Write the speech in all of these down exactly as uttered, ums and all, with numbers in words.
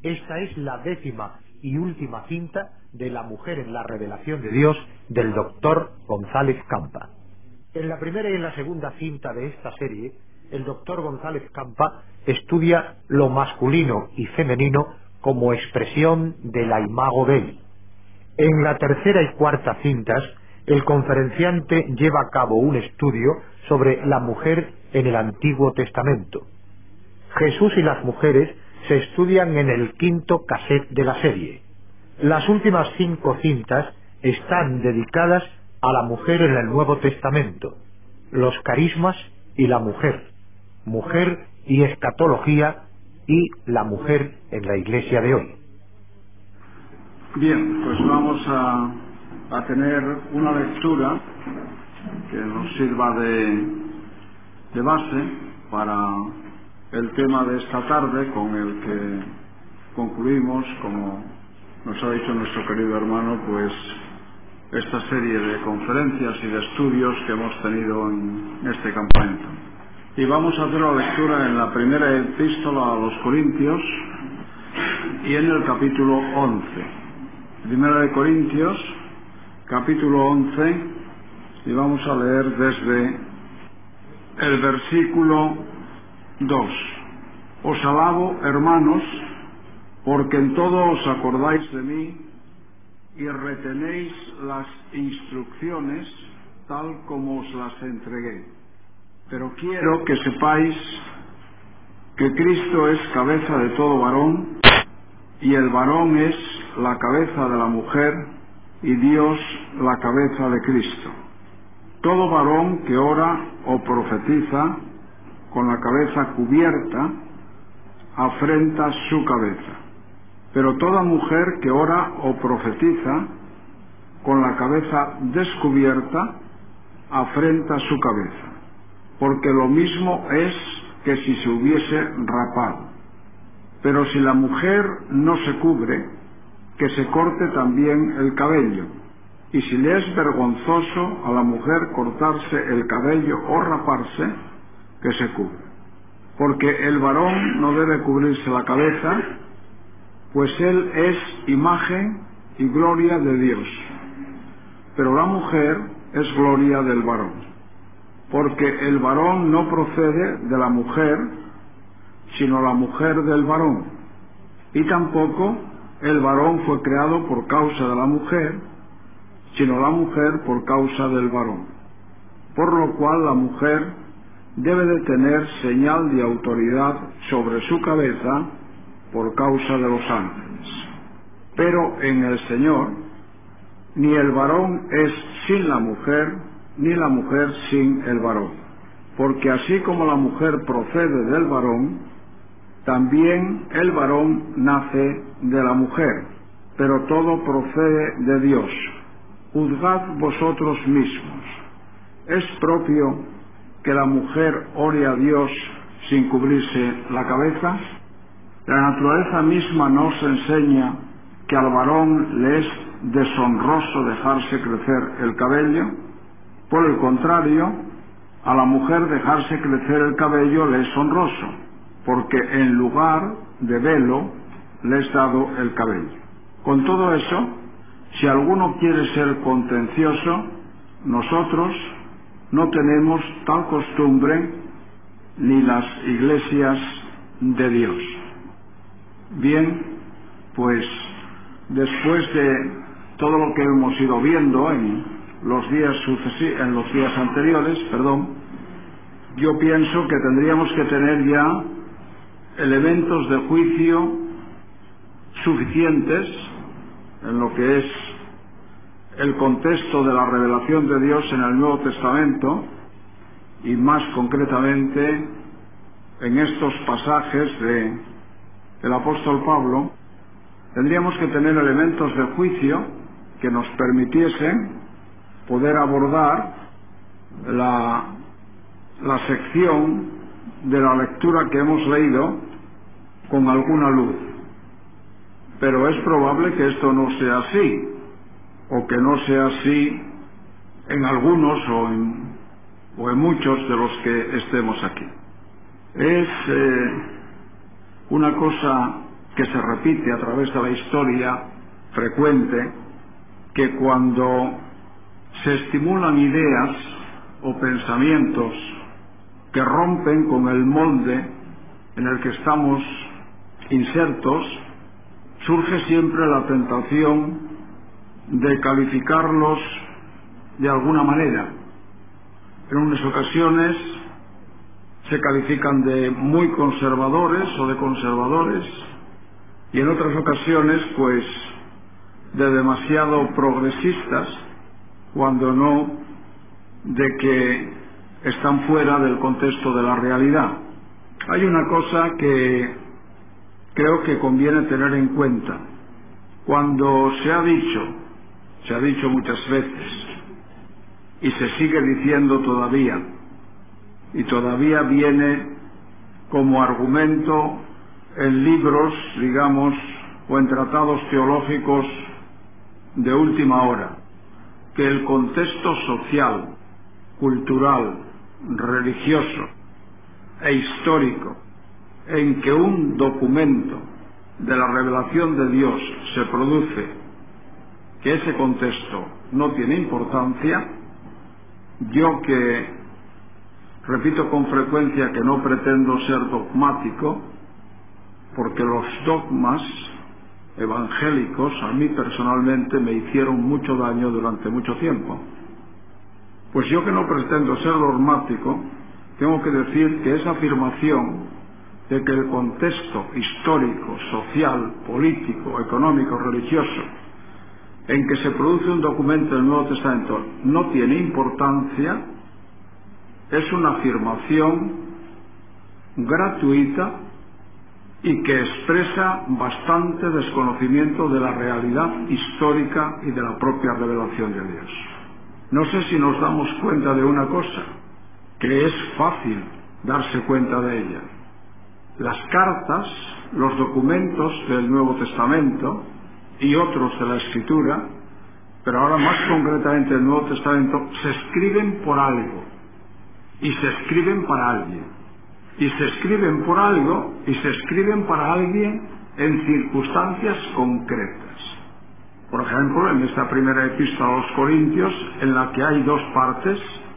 Esta es la décima y última cinta de La mujer en la revelación de Dios del doctor González Campa. En la primera y en la segunda cinta de esta serie, el doctor González Campa estudia lo masculino y femenino como expresión de la imago Dei. En la tercera y cuarta cintas, el conferenciante lleva a cabo un estudio sobre la mujer en el Antiguo Testamento. Jesús y las mujeres se estudian en el quinto cassette de la serie. Las últimas cinco cintas están dedicadas a la mujer en el Nuevo Testamento, los carismas y la mujer, mujer y escatología y la mujer en la Iglesia de hoy. Bien, pues vamos a, a tener una lectura que nos sirva de, de base para el tema de esta tarde, con el que concluimos, como nos ha dicho nuestro querido hermano, pues esta serie de conferencias y de estudios que hemos tenido en este campamento. Y vamos a hacer la lectura en la primera epístola a los Corintios y en el capítulo once. Primera de Corintios, capítulo once, y vamos a leer desde el versículo dos. Os alabo, hermanos, porque en todo os acordáis de mí y retenéis las instrucciones tal como os las entregué. Pero quiero que sepáis que Cristo es cabeza de todo varón, y el varón es la cabeza de la mujer, y Dios la cabeza de Cristo. Todo varón que ora o profetiza con la cabeza cubierta afrenta su cabeza, pero toda mujer que ora o profetiza con la cabeza descubierta afrenta su cabeza, porque lo mismo es que si se hubiese rapado. Pero si la mujer no se cubre, que se corte también el cabello, y si le es vergonzoso a la mujer cortarse el cabello o raparse, que se cubra. Porque el varón no debe cubrirse la cabeza, pues él es imagen y gloria de Dios, pero la mujer es gloria del varón. Porque el varón no procede de la mujer, sino la mujer del varón, y tampoco el varón fue creado por causa de la mujer, sino la mujer por causa del varón. Por lo cual la mujer debe de tener señal de autoridad sobre su cabeza por causa de los ángeles. Pero en el Señor, ni el varón es sin la mujer, ni la mujer sin el varón. Porque así como la mujer procede del varón, también el varón nace de la mujer, pero todo procede de Dios. Juzgad vosotros mismos. ¿Es propio que la mujer ore a Dios sin cubrirse la cabeza? La naturaleza misma nos enseña que al varón le es deshonroso dejarse crecer el cabello. Por el contrario, a la mujer dejarse crecer el cabello le es honroso, porque en lugar de velo le es dado el cabello. Con todo eso, si alguno quiere ser contencioso, nosotros no tenemos tal costumbre ni las iglesias de Dios. Bien, pues después de todo lo que hemos ido viendo en los días sucesivos, en los días anteriores, perdón, yo pienso que tendríamos que tener ya elementos de juicio suficientes en lo que es el contexto de la revelación de Dios en el Nuevo Testamento, y más concretamente en estos pasajes de, del apóstol Pablo. Tendríamos que tener elementos de juicio que nos permitiesen poder abordar la, la sección de la lectura que hemos leído con alguna luz. Pero es probable que esto no sea así, o que no sea así en algunos o en, o en muchos de los que estemos aquí. Es eh, una cosa que se repite a través de la historia frecuente, que cuando se estimulan ideas o pensamientos que rompen con el molde en el que estamos insertos, surge siempre la tentación de calificarlos de alguna manera. En unas ocasiones se califican de muy conservadores o de conservadores, y en otras ocasiones pues de demasiado progresistas, cuando no de que están fuera del contexto de la realidad. Hay una cosa que creo que conviene tener en cuenta. Cuando se ha dicho, se ha dicho muchas veces, y se sigue diciendo todavía, y todavía viene como argumento en libros, digamos, o en tratados teológicos de última hora, que el contexto social, cultural, religioso e histórico en que un documento de la revelación de Dios se produce, que ese contexto no tiene importancia. Yo, que repito con frecuencia que no pretendo ser dogmático, porque los dogmas evangélicos a mí personalmente me hicieron mucho daño durante mucho tiempo, pues yo, que no pretendo ser dogmático, tengo que decir que esa afirmación de que el contexto histórico, social, político, económico, religioso en que se produce un documento del Nuevo Testamento no tiene importancia, es una afirmación gratuita y que expresa bastante desconocimiento de la realidad histórica y de la propia revelación de Dios. No sé si nos damos cuenta de una cosa, que es fácil darse cuenta de ella. Las cartas, los documentos del Nuevo Testamento y otros de la Escritura, pero ahora más concretamente el Nuevo Testamento, se escriben por algo y se escriben para alguien. Y se escriben por algo y se escriben para alguien en circunstancias concretas. Por ejemplo, en esta primera epístola a los Corintios, en la que hay dos partes,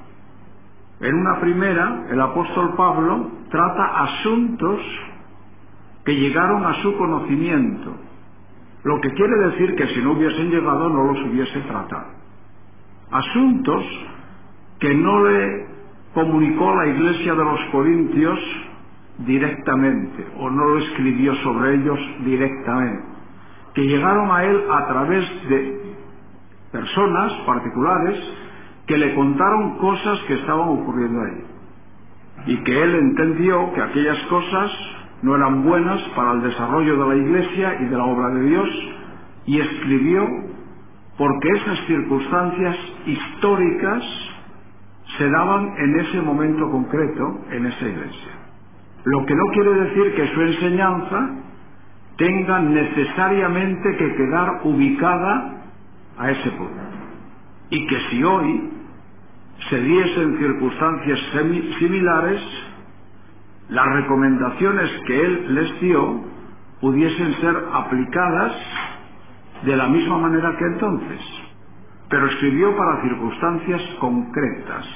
en una primera, el apóstol Pablo trata asuntos que llegaron a su conocimiento, lo que quiere decir que si no hubiesen llegado no los hubiese tratado. Asuntos que no le comunicó la iglesia de los Corintios directamente, o no lo escribió sobre ellos directamente, que llegaron a él a través de personas particulares que le contaron cosas que estaban ocurriendo a él, y que él entendió que aquellas cosas no eran buenas para el desarrollo de la iglesia y de la obra de Dios, y escribió porque esas circunstancias históricas se daban en ese momento concreto en esa iglesia. Lo que no quiere decir que su enseñanza tenga necesariamente que quedar ubicada a ese punto, y que si hoy se diesen circunstancias similares, las recomendaciones que él les dio pudiesen ser aplicadas de la misma manera que entonces, pero escribió para circunstancias concretas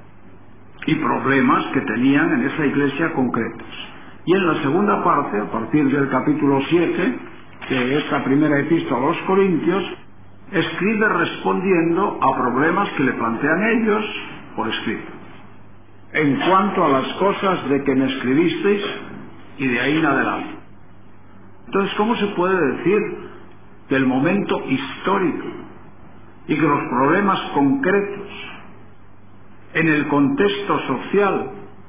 y problemas que tenían en esa iglesia concretos. Y en la segunda parte, a partir del capítulo siete de esta primera epístola a los Corintios, escribe respondiendo a problemas que le plantean ellos por escrito. En cuanto a las cosas de que me escribisteis, y de ahí en adelante. Entonces, ¿cómo se puede decir que el momento histórico y que los problemas concretos en el contexto social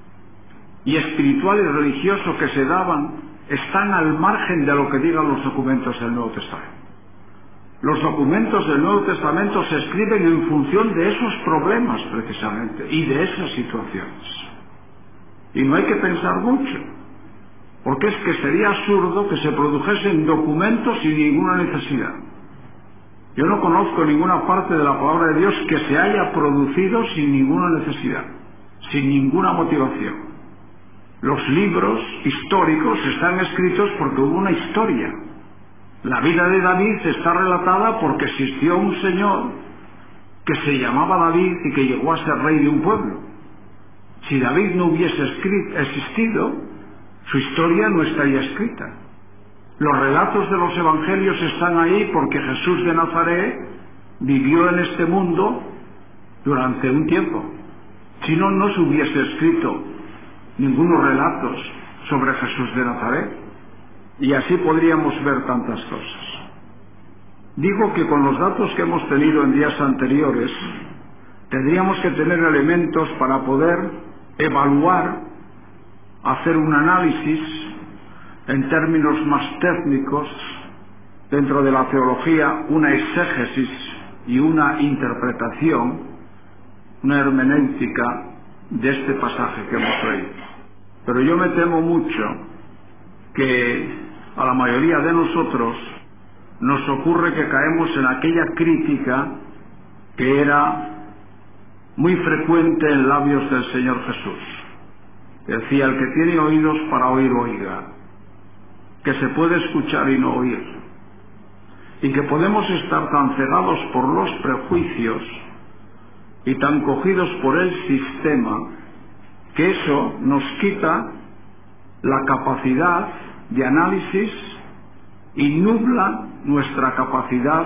y espiritual y religioso que se daban están al margen de lo que digan los documentos del Nuevo Testamento? Los documentos del Nuevo Testamento se escriben en función de esos problemas precisamente y de esas situaciones. Y no hay que pensar mucho, porque es que sería absurdo que se produjesen documentos sin ninguna necesidad. Yo no conozco ninguna parte de la palabra de Dios que se haya producido sin ninguna necesidad, sin ninguna motivación. Los libros históricos están escritos porque hubo una historia. La vida de David está relatada porque existió un señor que se llamaba David y que llegó a ser rey de un pueblo. Si David no hubiese existido, su historia no estaría escrita. Los relatos de los evangelios están ahí porque Jesús de Nazaret vivió en este mundo durante un tiempo. Si no, no se hubiese escrito ningunos relatos sobre Jesús de Nazaret. Y así podríamos ver tantas cosas. Digo que con los datos que hemos tenido en días anteriores, tendríamos que tener elementos para poder evaluar, hacer un análisis en términos más técnicos, dentro de la teología, una exégesis y una interpretación, una hermenéutica de este pasaje que hemos leído. Pero yo me temo mucho que a la mayoría de nosotros nos ocurre que caemos en aquella crítica que era muy frecuente en labios del Señor Jesús. Decía: el que tiene oídos para oír, oiga, que se puede escuchar y no oír, y que podemos estar tan cegados por los prejuicios y tan cogidos por el sistema que eso nos quita la capacidad de análisis y nubla nuestra capacidad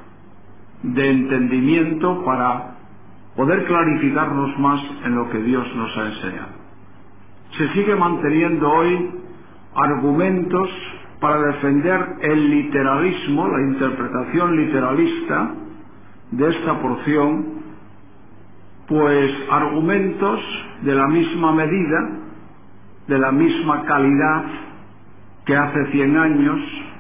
de entendimiento para poder clarificarnos más en lo que Dios nos ha enseñado. Se sigue manteniendo hoy argumentos para defender el literalismo, la interpretación literalista de esta porción, pues argumentos de la misma medida, de la misma calidad que hace cien años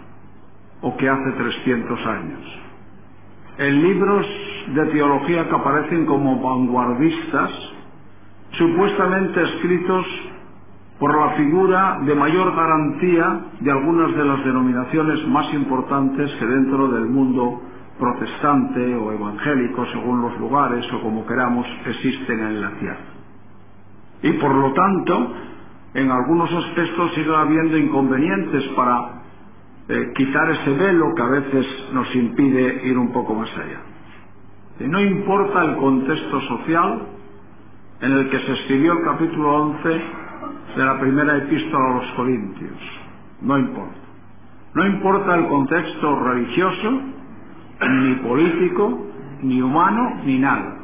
o que hace trescientos años. En libros de teología que aparecen como vanguardistas, supuestamente escritos por la figura de mayor garantía de algunas de las denominaciones más importantes que dentro del mundo protestante o evangélico, según los lugares o como queramos, existen en la tierra. Y por lo tanto, en algunos aspectos sigue habiendo inconvenientes para eh, quitar ese velo que a veces nos impide ir un poco más allá. Y no importa el contexto social en el que se escribió el capítulo once de la primera epístola a los Corintios, no importa. No importa el contexto religioso, ni político, ni humano, ni nada.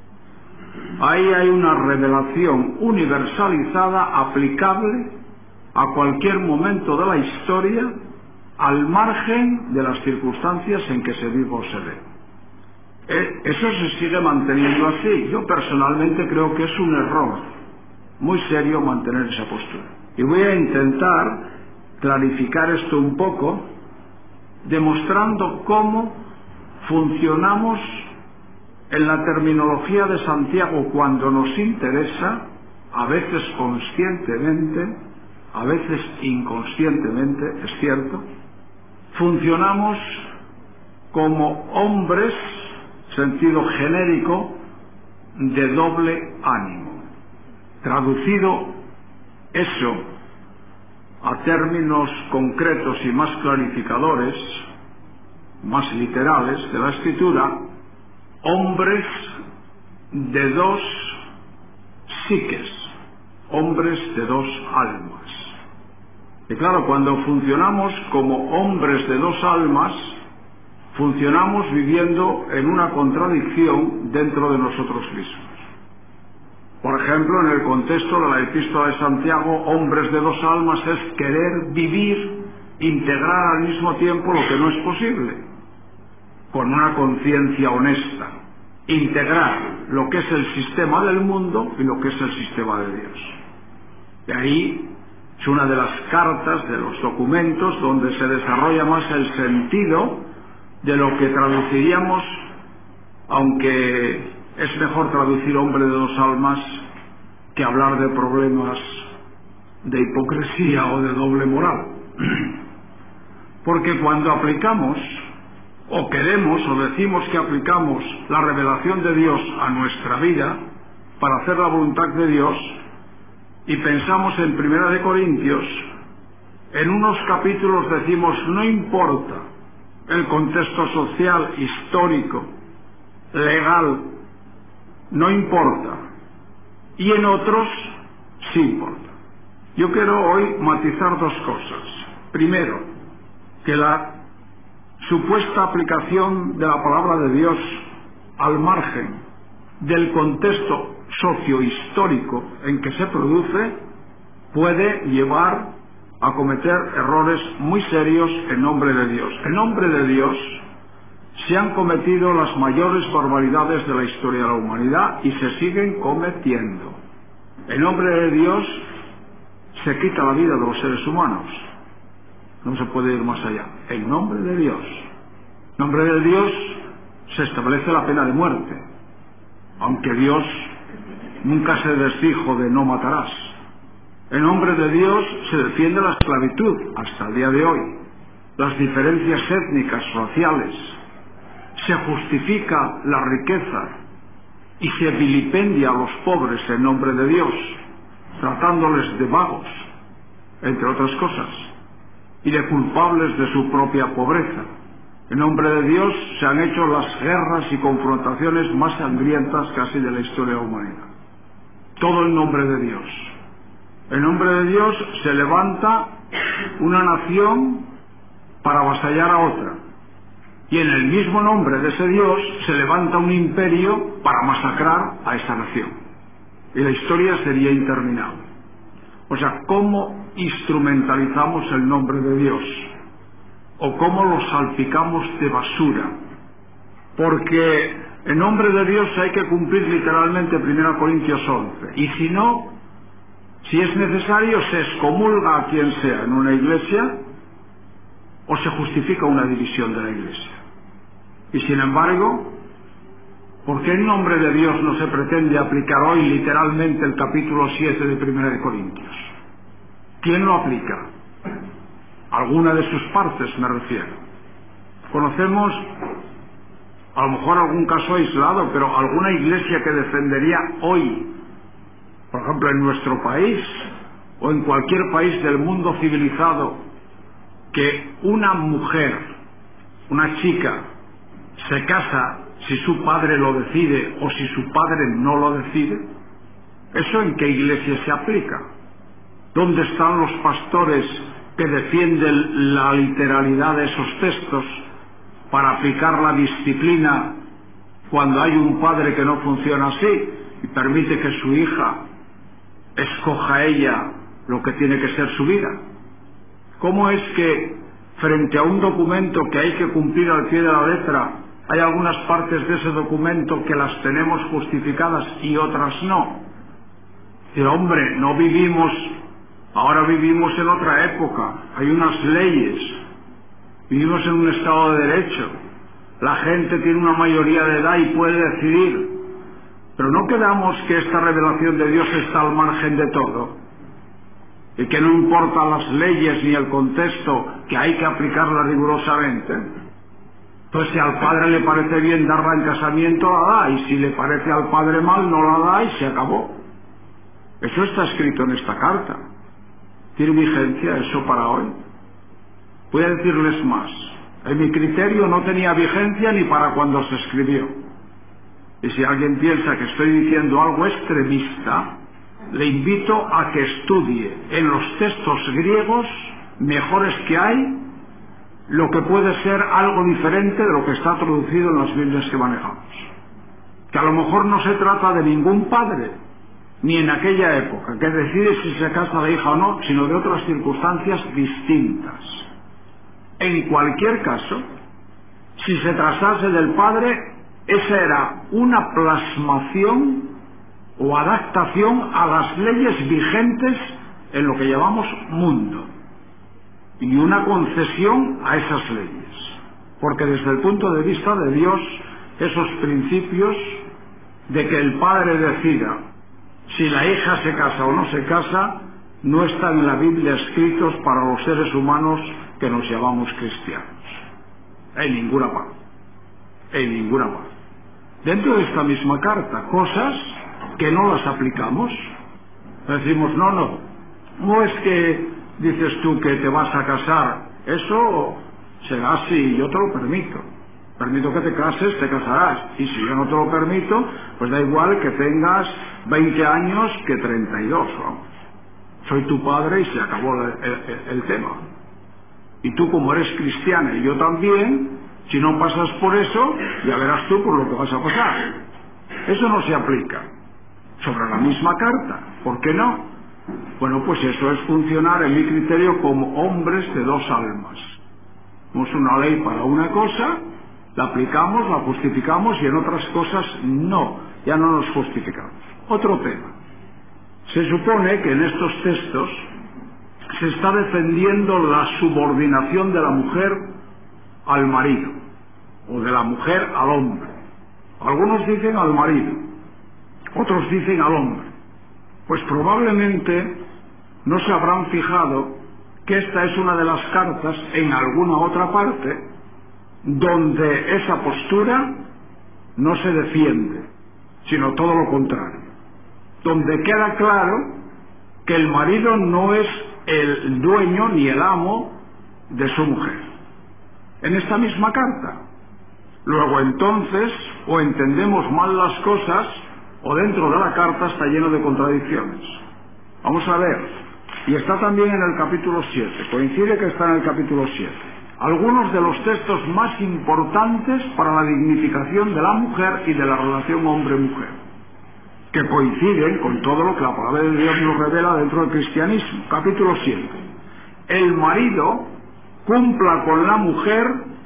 Ahí hay una revelación universalizada, aplicable a cualquier momento de la historia, al margen de las circunstancias en que se vive o se ve. Eh, eso se sigue manteniendo así. Yo personalmente creo que es un error muy serio mantener esa postura. Y voy a intentar clarificar esto un poco, demostrando cómo funcionamos en la terminología de Santiago cuando nos interesa, a veces conscientemente, a veces inconscientemente, es cierto. Funcionamos como hombres, sentido genérico, de doble ánimo. Traducido eso a términos concretos y más clarificadores, más literales de la Escritura, hombres de dos psiques, hombres de dos almas. Y claro, cuando funcionamos como hombres de dos almas, funcionamos viviendo en una contradicción dentro de nosotros mismos. Por ejemplo, en el contexto de la epístola de Santiago, hombres de dos almas es querer vivir, integrar al mismo tiempo lo que no es posible, con una conciencia honesta, integrar lo que es el sistema del mundo y lo que es el sistema de Dios. De ahí es una de las cartas, de los documentos, donde se desarrolla más el sentido de lo que traduciríamos, aunque es mejor traducir hombre de dos almas que hablar de problemas de hipocresía o de doble moral. Porque cuando aplicamos, o queremos o decimos que aplicamos la revelación de Dios a nuestra vida para hacer la voluntad de Dios, y pensamos en Primera de Corintios, en unos capítulos decimos no importa el contexto social, histórico, legal, no importa, y en otros sí importa. Yo quiero hoy matizar dos cosas. Primero, que la supuesta aplicación de la palabra de Dios al margen del contexto sociohistórico en que se produce puede llevar a cometer errores muy serios en nombre de Dios. En nombre de Dios se han cometido las mayores barbaridades de la historia de la humanidad y se siguen cometiendo. En nombre de Dios se quita la vida de los seres humanos. No se puede ir más allá. En nombre de Dios. En nombre de Dios se establece la pena de muerte, aunque Dios nunca se desdijo de no matarás. En nombre de Dios se defiende la esclavitud hasta el día de hoy, las diferencias étnicas, raciales, se justifica la riqueza y se vilipendia a los pobres en nombre de Dios, tratándoles de vagos, entre otras cosas, y de culpables de su propia pobreza. En nombre de Dios se han hecho las guerras y confrontaciones más sangrientas casi de la historia de la humanidad. Todo en nombre de Dios. En nombre de Dios se levanta una nación para avasallar a otra. Y en el mismo nombre de ese Dios se levanta un imperio para masacrar a esa nación. Y la historia sería interminable. O sea, ¿cómo instrumentalizamos el nombre de Dios? ¿O cómo lo salpicamos de basura? Porque en nombre de Dios hay que cumplir literalmente Primera Corintios once. Y si no, si es necesario, se excomulga a quien sea en una iglesia o se justifica una división de la iglesia. Y sin embargo, ¿por qué en nombre de Dios no se pretende aplicar hoy literalmente el capítulo siete de Primera de Corintios? ¿Quién lo aplica? Alguna de sus partes me refiero. Conocemos a lo mejor algún caso aislado, pero alguna iglesia que defendería hoy, por ejemplo en nuestro país o en cualquier país del mundo civilizado, que una mujer, una chica, se casa si su padre lo decide o si su padre no lo decide. ¿Eso en qué iglesia se aplica? ¿Dónde están los pastores que defienden la literalidad de esos textos para aplicar la disciplina cuando hay un padre que no funciona así y permite que su hija escoja ella lo que tiene que ser su vida? ¿Cómo es que frente a un documento que hay que cumplir al pie de la letra, hay algunas partes de ese documento que las tenemos justificadas y otras no? Pero hombre, no vivimos, ahora vivimos en otra época, hay unas leyes, vivimos en un Estado de Derecho, la gente tiene una mayoría de edad y puede decidir, pero no quedamos que esta revelación de Dios está al margen de todo, y que no importan las leyes ni el contexto, que hay que aplicarla rigurosamente. Entonces, si al padre le parece bien darla en casamiento, la da, y si le parece al padre mal, no la da y se acabó. Eso está escrito en esta carta. ¿Tiene vigencia eso para hoy? Voy a decirles más. En mi criterio no tenía vigencia ni para cuando se escribió. Y si alguien piensa que estoy diciendo algo extremista, le invito a que estudie en los textos griegos mejores que hay lo que puede ser algo diferente de lo que está traducido en las Biblias que manejamos. Que a lo mejor no se trata de ningún padre, ni en aquella época, que decide si se casa la hija o no, sino de otras circunstancias distintas. En cualquier caso, si se tratase del padre, esa era una plasmación o adaptación a las leyes vigentes en lo que llamamos mundo, y una concesión a esas leyes, porque desde el punto de vista de Dios, esos principios de que el padre decida si la hija se casa o no se casa, no están en la Biblia escritos para los seres humanos que nos llamamos cristianos, en ninguna parte, en ninguna parte. Dentro de esta misma carta, cosas que no las aplicamos. Decimos, no, no, no es que dices tú que te vas a casar, eso será así, yo te lo permito. Permito que te cases, te casarás. Y si yo no te lo permito, pues da igual que tengas veinte años que treinta y dos, vamos. Soy tu padre y se acabó el, el, el tema. Y tú, como eres cristiana y yo también, si no pasas por eso, ya verás tú por lo que vas a pasar. Eso no se aplica sobre la misma carta. ¿Por qué no? Bueno, pues eso es funcionar, en mi criterio, como hombres de dos almas. Tenemos una ley para una cosa, la aplicamos, la justificamos, y en otras cosas no, ya no nos justificamos. Otro tema. Se supone que en estos textos se está defendiendo la subordinación de la mujer al marido, o de la mujer al hombre. Algunos dicen al marido, otros dicen al hombre. Pues probablemente no se habrán fijado que esta es una de las cartas en alguna otra parte donde esa postura no se defiende, sino todo lo contrario, donde queda claro que el marido no es el dueño ni el amo de su mujer. En esta misma carta. Luego entonces, o entendemos mal las cosas, o dentro de la carta está lleno de contradicciones. Vamos a ver, y está también en el capítulo siete, coincide que está en el capítulo siete. Algunos de los textos más importantes para la dignificación de la mujer y de la relación hombre-mujer, que coinciden con todo lo que la palabra de Dios nos revela dentro del cristianismo. Capítulo siete. El marido cumpla con la mujer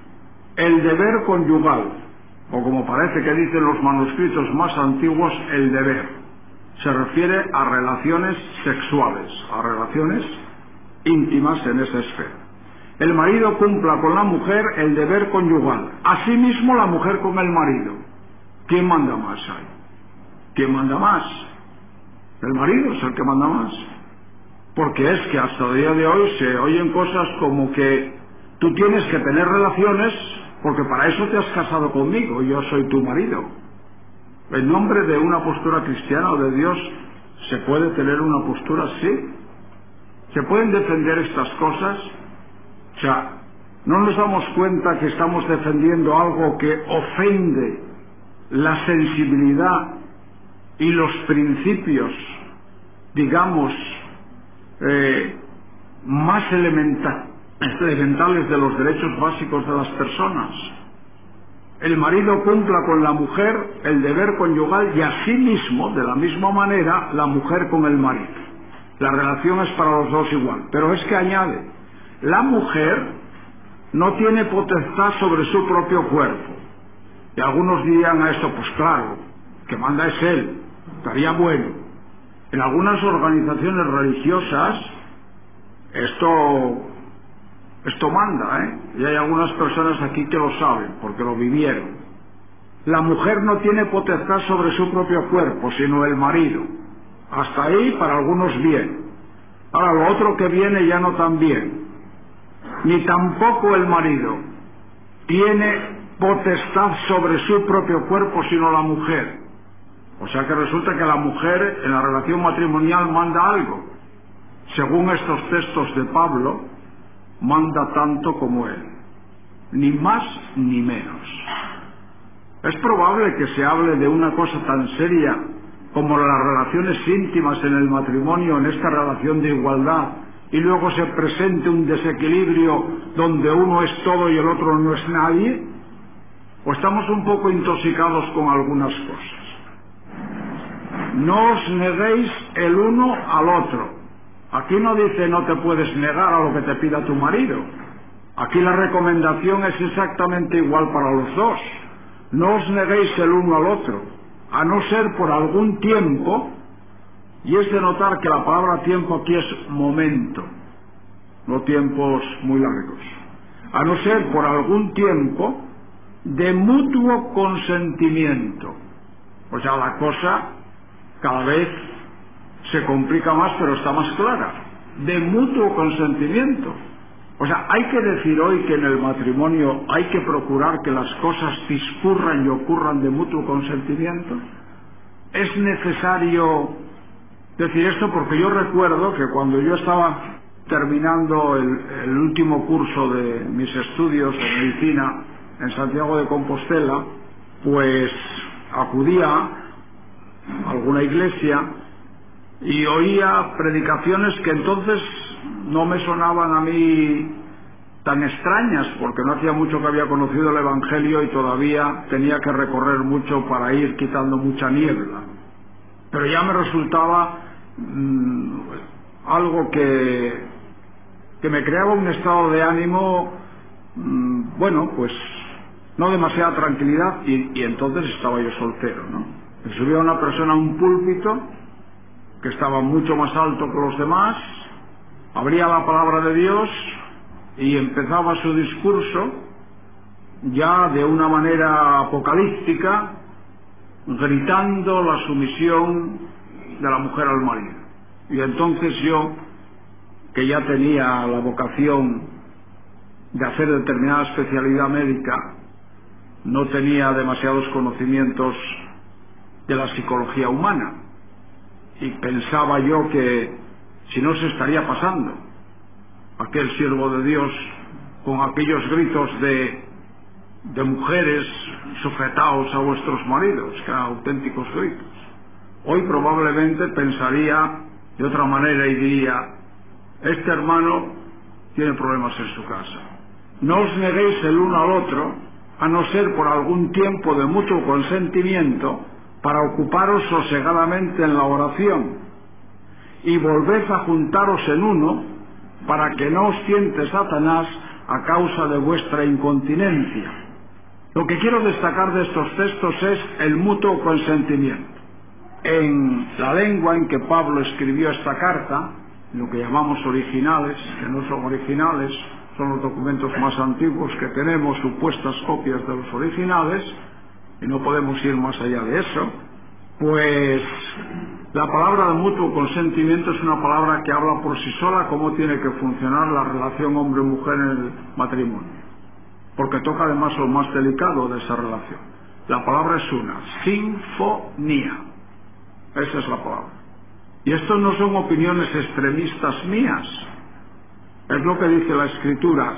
el deber conyugal, o como parece que dicen los manuscritos más antiguos, el deber. Se refiere a relaciones sexuales, a relaciones íntimas en esa esfera. El marido cumpla con la mujer el deber conyugal. Asimismo la mujer con el marido. ¿Quién manda más ahí? ¿Quién manda más? El marido es el que manda más. Porque es que hasta el día de hoy se oyen cosas como que tú tienes que tener relaciones porque para eso te has casado conmigo, yo soy tu marido. En nombre de una postura cristiana o de Dios, ¿se puede tener una postura así? ¿Se pueden defender estas cosas? O sea, ¿no nos damos cuenta que estamos defendiendo algo que ofende la sensibilidad y los principios, digamos, eh, más elementa- elementales de los derechos básicos de las personas? El marido cumpla con la mujer el deber conyugal y asimismo, de la misma manera, la mujer con el marido. La relación es para los dos igual. Pero es que añade, la mujer no tiene potestad sobre su propio cuerpo. Y algunos dirían a esto, pues claro, que manda es él, estaría bueno. En algunas organizaciones religiosas esto, esto manda, ¿eh? Y hay algunas personas aquí que lo saben, porque lo vivieron. La mujer no tiene potestad sobre su propio cuerpo, sino el marido. Hasta ahí para algunos bien. Ahora lo otro que viene ya no tan bien. Ni tampoco el marido tiene potestad sobre su propio cuerpo, sino la mujer. O sea que resulta que la mujer en la relación matrimonial manda algo. Según estos textos de Pablo, manda tanto como él. Ni más ni menos. Es probable que se hable de una cosa tan seria como las relaciones íntimas en el matrimonio, en esta relación de igualdad, y luego se presente un desequilibrio donde uno es todo y el otro no es nadie. ¿O estamos un poco intoxicados con algunas cosas? No os neguéis el uno al otro. Aquí no dice no te puedes negar a lo que te pida tu marido. Aquí la recomendación es exactamente igual para los dos. No os neguéis el uno al otro, a no ser por algún tiempo, y es de notar que la palabra tiempo aquí es momento, no tiempos muy largos, a no ser por algún tiempo de mutuo consentimiento. O sea, la cosa cada vez se complica más, pero está más clara. De mutuo consentimiento. O sea, hay que decir hoy que en el matrimonio hay que procurar que las cosas discurran y ocurran de mutuo consentimiento. Es necesario decir esto porque yo recuerdo que cuando yo estaba terminando el, el último curso de mis estudios de medicina en Santiago de Compostela, pues acudía a alguna iglesia y oía predicaciones que entonces no me sonaban a mí tan extrañas, porque no hacía mucho que había conocido el Evangelio y todavía tenía que recorrer mucho para ir quitando mucha niebla. Pero ya me resultaba mmm, algo que, que me creaba un estado de ánimo, mmm, bueno, pues no demasiada tranquilidad, y, y entonces estaba yo soltero, ¿no? Me subía una persona a un púlpito que estaba mucho más alto que los demás, abría la palabra de Dios y empezaba su discurso ya de una manera apocalíptica, gritando la sumisión de la mujer al marido. Y entonces yo, que ya tenía la vocación de hacer determinada especialidad médica, no tenía demasiados conocimientos de la psicología humana, y pensaba yo que si no se estaría pasando aquel siervo de Dios con aquellos gritos de, de mujeres sujetaos a vuestros maridos, que eran auténticos gritos. Hoy probablemente pensaría de otra manera y diría: este hermano tiene problemas en su casa. No os neguéis el uno al otro, a no ser por algún tiempo de mutuo consentimiento, para ocuparos sosegadamente en la oración, y volved a juntaros en uno, para que no os tiente Satanás a causa de vuestra incontinencia. Lo que quiero destacar de estos textos es el mutuo consentimiento. En la lengua en que Pablo escribió esta carta, lo que llamamos originales, que no son originales, son los documentos más antiguos que tenemos, supuestas copias de los originales, y no podemos ir más allá de eso, pues la palabra de mutuo consentimiento es una palabra que habla por sí sola cómo tiene que funcionar la relación hombre-mujer en el matrimonio, porque toca además lo más delicado de esa relación. La palabra es una, sinfonía. Esa es la palabra. Y esto no son opiniones extremistas mías, es lo que dice la Escritura,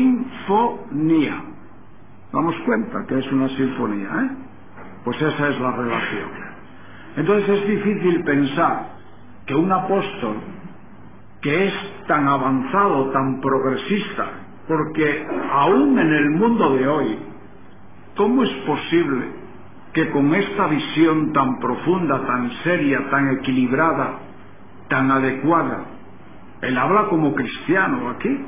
sinfonía. Damos cuenta que es una sinfonía, ¿eh? Pues esa es la relación. Entonces es difícil pensar que un apóstol que es tan avanzado, tan progresista, porque aún en el mundo de hoy, ¿cómo es posible que con esta visión tan profunda, tan seria, tan equilibrada, tan adecuada, él habla como cristiano aquí,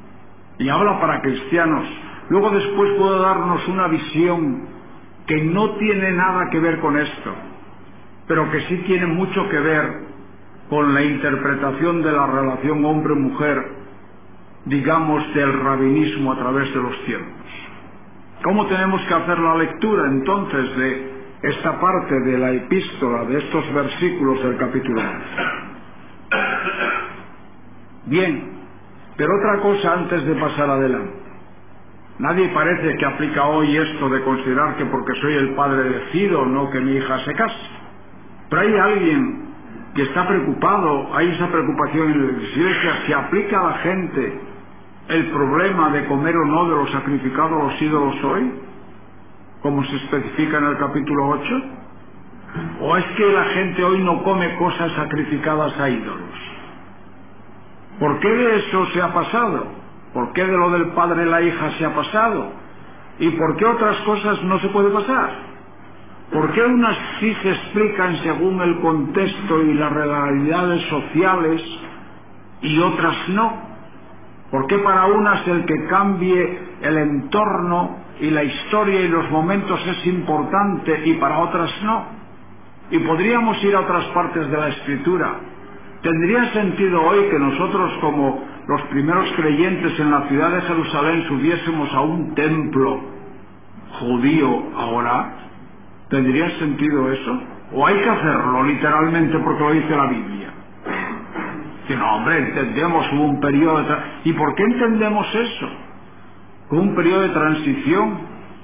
y habla para cristianos, luego después puede darnos una visión que no tiene nada que ver con esto, pero que sí tiene mucho que ver con la interpretación de la relación hombre-mujer, digamos, del rabinismo a través de los tiempos? ¿Cómo tenemos que hacer la lectura entonces de esta parte de la epístola, de estos versículos del capítulo once? Bien, pero otra cosa antes de pasar adelante. Nadie parece que aplica hoy esto de considerar que porque soy el padre decido no que mi hija se case. Pero hay alguien que está preocupado, hay esa preocupación en las iglesias, que aplica a la gente el problema de comer o no de lo sacrificado a los ídolos hoy, como se especifica en el capítulo ocho. ¿O es que la gente hoy no come cosas sacrificadas a ídolos? ¿Por qué de eso se ha pasado? ¿Por qué de lo del padre y la hija se ha pasado? ¿Y por qué otras cosas no se puede pasar? ¿Por qué unas sí se explican según el contexto y las realidades sociales y otras no? ¿Por qué para unas el que cambie el entorno y la historia y los momentos es importante y para otras no? Y podríamos ir a otras partes de la Escritura. ¿Tendría sentido hoy que nosotros, como los primeros creyentes en la ciudad de Jerusalén, subiésemos a un templo judío a orar? ¿Tendría sentido eso? ¿O hay que hacerlo literalmente porque lo dice la Biblia? Que no, hombre, entendemos, hubo un periodo de... Tra- ¿Y por qué entendemos eso? Hubo un periodo de transición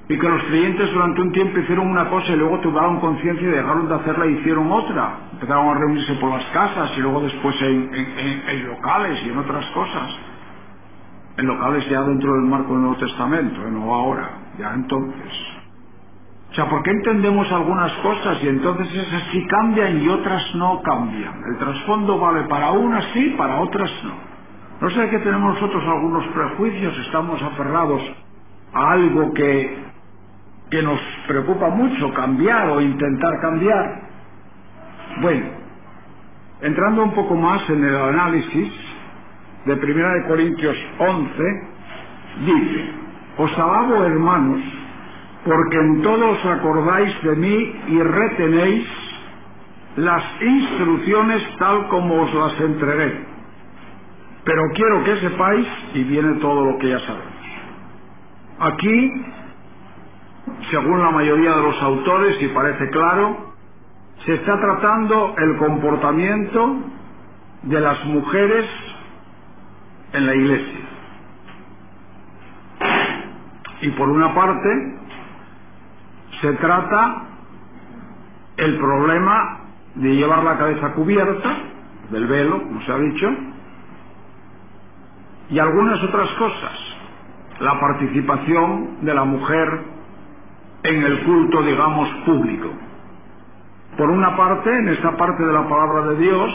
y que los creyentes durante un tiempo hicieron una cosa y luego tuvieron conciencia y dejaron de hacerla y hicieron otra. Empezaron a reunirse por las casas y luego después en, en, en, en locales y en otras cosas. En locales ya dentro del marco del Nuevo Testamento, ¿eh? No ahora, ya entonces. O sea, ¿por qué entendemos algunas cosas y entonces esas sí cambian y otras no cambian? El trasfondo vale para unas sí, para otras no. No sé que tenemos nosotros algunos prejuicios, estamos aferrados a algo que, que nos preocupa mucho cambiar o intentar cambiar. Bueno, entrando un poco más en el análisis de Primera de Corintios once, dice: os alabo, hermanos, porque en todo os acordáis de mí y retenéis las instrucciones tal como os las entregué. Pero quiero que sepáis, y viene todo lo que ya sabemos. Aquí, según la mayoría de los autores, y parece claro, se está tratando el comportamiento de las mujeres en la Iglesia. Y por una parte, se trata el problema de llevar la cabeza cubierta, del velo, como se ha dicho, y algunas otras cosas. La participación de la mujer en el culto, digamos, público. Por una parte, en esta parte de la palabra de Dios,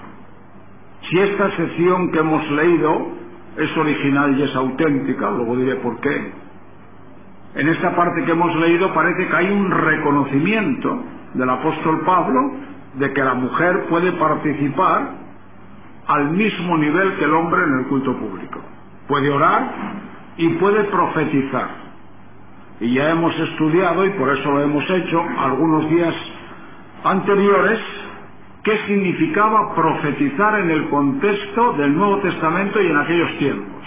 si esta sección que hemos leído es original y es auténtica, luego diré por qué, en esta parte que hemos leído parece que hay un reconocimiento del apóstol Pablo de que la mujer puede participar al mismo nivel que el hombre en el culto público. Puede orar y puede profetizar. Y ya hemos estudiado, y por eso lo hemos hecho algunos días anteriores, qué significaba profetizar en el contexto del Nuevo Testamento y en aquellos tiempos.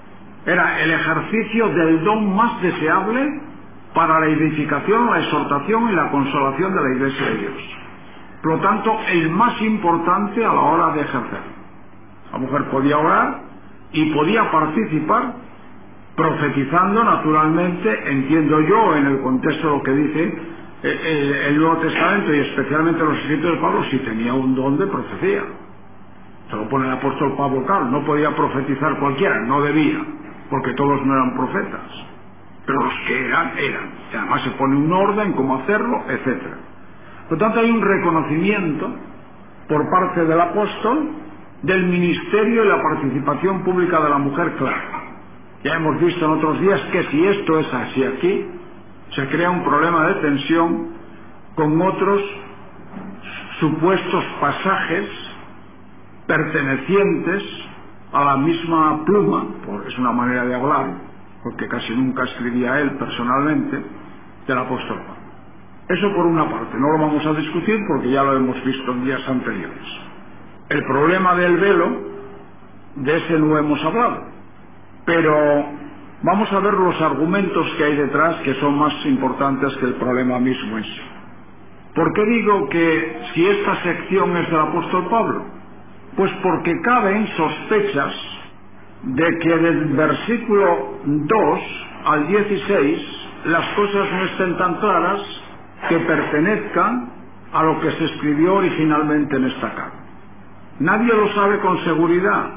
Era el ejercicio del don más deseable para la edificación, la exhortación y la consolación de la Iglesia de Dios. Por lo tanto, el más importante a la hora de ejercer. La mujer podía orar y podía participar profetizando, naturalmente, entiendo yo, en el contexto de lo que dice el, el Nuevo Testamento y especialmente los escritos de Pablo, si tenía un don de profecía. Se lo pone el apóstol Pablo, claro, no podía profetizar cualquiera, no debía, porque todos no eran profetas, pero los que eran, eran. Y además se pone un orden, cómo hacerlo, etcétera. Por lo tanto, hay un reconocimiento por parte del apóstol del ministerio y la participación pública de la mujer, claro. Ya hemos visto en otros días que si esto es así aquí, se crea un problema de tensión con otros supuestos pasajes pertenecientes a la misma pluma, es una manera de hablar, porque casi nunca escribía él personalmente, del apóstol Pablo. Eso por una parte, no lo vamos a discutir porque ya lo hemos visto en días anteriores. El problema del velo, de ese no hemos hablado, pero vamos a ver los argumentos que hay detrás, que son más importantes que el problema mismo en sí. ¿Por qué digo que si esta sección es del apóstol Pablo? Pues porque caben sospechas de que del versículo dos al dieciséis las cosas no estén tan claras que pertenezcan a lo que se escribió originalmente en esta carta. Nadie lo sabe con seguridad.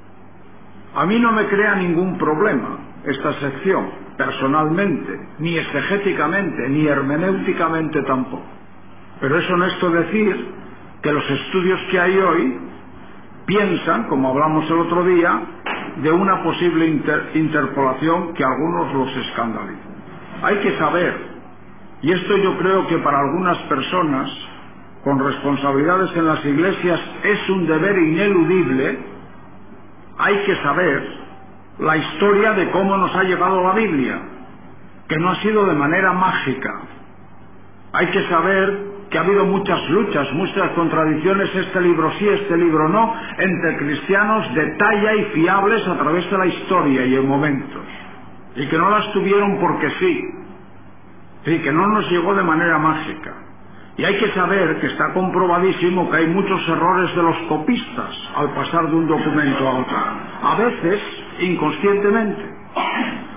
A mí no me crea ningún problema esta sección, personalmente, ni exegéticamente, ni hermenéuticamente tampoco. Pero es honesto decir que los estudios que hay hoy piensan, como hablamos el otro día, de una posible inter interpolación que a algunos los escandaliza. Hay que saber, y esto yo creo que para algunas personas con responsabilidades en las iglesias es un deber ineludible, hay que saber la historia de cómo nos ha llegado la Biblia, que no ha sido de manera mágica. Hay que saber que ha habido muchas luchas, muchas contradicciones, este libro sí, este libro no, entre cristianos de talla y fiables a través de la historia y en momentos, y que no las tuvieron porque sí, sí, que no nos llegó de manera mágica. Y hay que saber que está comprobadísimo que hay muchos errores de los copistas al pasar de un documento a otro, a veces inconscientemente.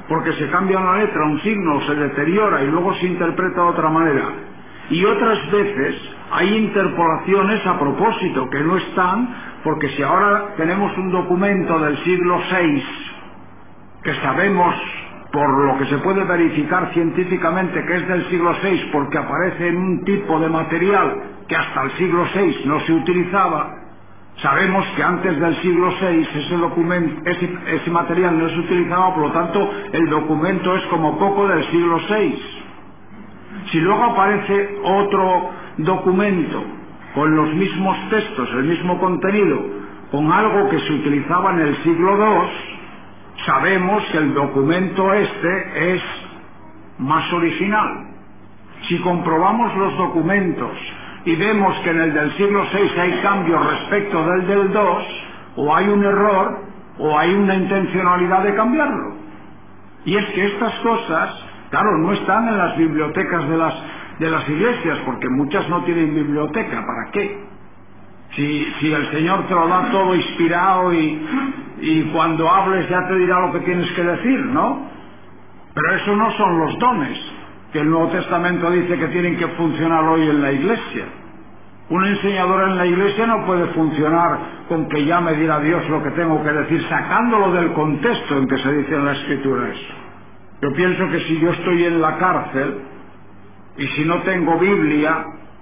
porque se cambia una letra, un signo, se deteriora y luego se interpreta de otra manera. Y otras veces hay interpolaciones a propósito que no están, porque si ahora tenemos un documento del siglo seis que sabemos por lo que se puede verificar científicamente que es del siglo seis porque aparece en un tipo de material que hasta el siglo seis no se utilizaba, sabemos que antes del siglo seis ese, documento, ese, ese material no se utilizaba, por lo tanto el documento es como poco del siglo seis. Si luego aparece otro documento con los mismos textos, el mismo contenido, con algo que se utilizaba en el siglo dos, sabemos que el documento este es más original. Si comprobamos los documentos y vemos que en el del siglo seis hay cambios respecto del del dos, o hay un error o hay una intencionalidad de cambiarlo. Y es que estas cosas, claro, no están en las bibliotecas de las, de las iglesias, porque muchas no tienen biblioteca. ¿Para qué? Si, si el Señor te lo da todo inspirado y, y cuando hables ya te dirá lo que tienes que decir, ¿no? Pero eso no son los dones que el Nuevo Testamento dice que tienen que funcionar hoy en la iglesia. Un enseñador en la iglesia no puede funcionar con que ya me dirá Dios lo que tengo que decir, sacándolo del contexto en que se dice en la Escritura eso. Yo pienso que si yo estoy en la cárcel y si no tengo Biblia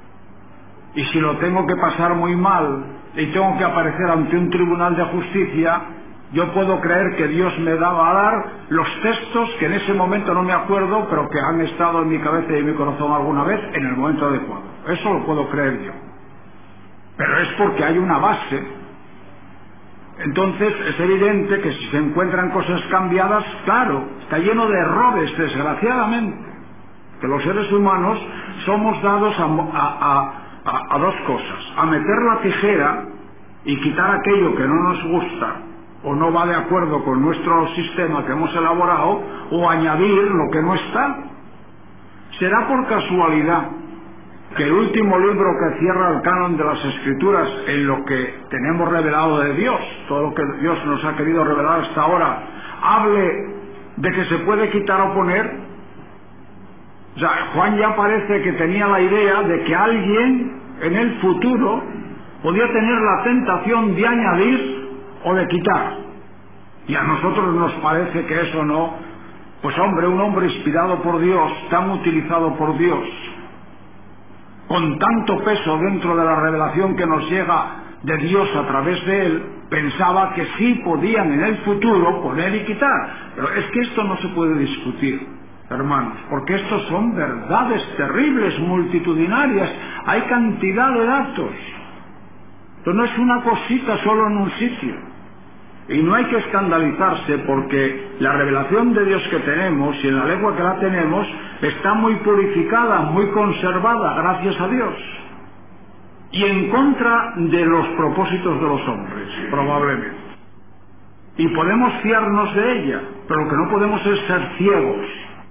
y si lo tengo que pasar muy mal y tengo que aparecer ante un tribunal de justicia, yo puedo creer que Dios me va a dar los textos que en ese momento no me acuerdo, pero que han estado en mi cabeza y en mi corazón alguna vez en el momento adecuado. Eso lo puedo creer yo. Pero es porque hay una base. Entonces es evidente que si se encuentran cosas cambiadas, claro, está lleno de errores, desgraciadamente, que los seres humanos somos dados a, a, a, a dos cosas: a meter la tijera y quitar aquello que no nos gusta o no va de acuerdo con nuestro sistema que hemos elaborado, o añadir lo que no está. ¿Será por casualidad que el último libro que cierra el canon de las Escrituras, en lo que tenemos revelado de Dios, todo lo que Dios nos ha querido revelar hasta ahora, hable de que se puede quitar o poner? O sea, Juan ya parece que tenía la idea de que alguien en el futuro podía tener la tentación de añadir o de quitar. Y a nosotros nos parece que eso no. Pues hombre, un hombre inspirado por Dios, tan utilizado por Dios, con tanto peso dentro de la revelación que nos llega de Dios a través de él, pensaba que sí podían en el futuro poner y quitar. Pero es que esto no se puede discutir, hermanos, porque estos son verdades terribles, multitudinarias. Hay cantidad de datos. Esto no es una cosita solo en un sitio. Y no hay que escandalizarse, porque la revelación de Dios que tenemos, y en la lengua que la tenemos, está muy purificada, muy conservada, gracias a Dios. Y en contra de los propósitos de los hombres, probablemente. Y podemos fiarnos de ella, pero lo que no podemos es ser ciegos.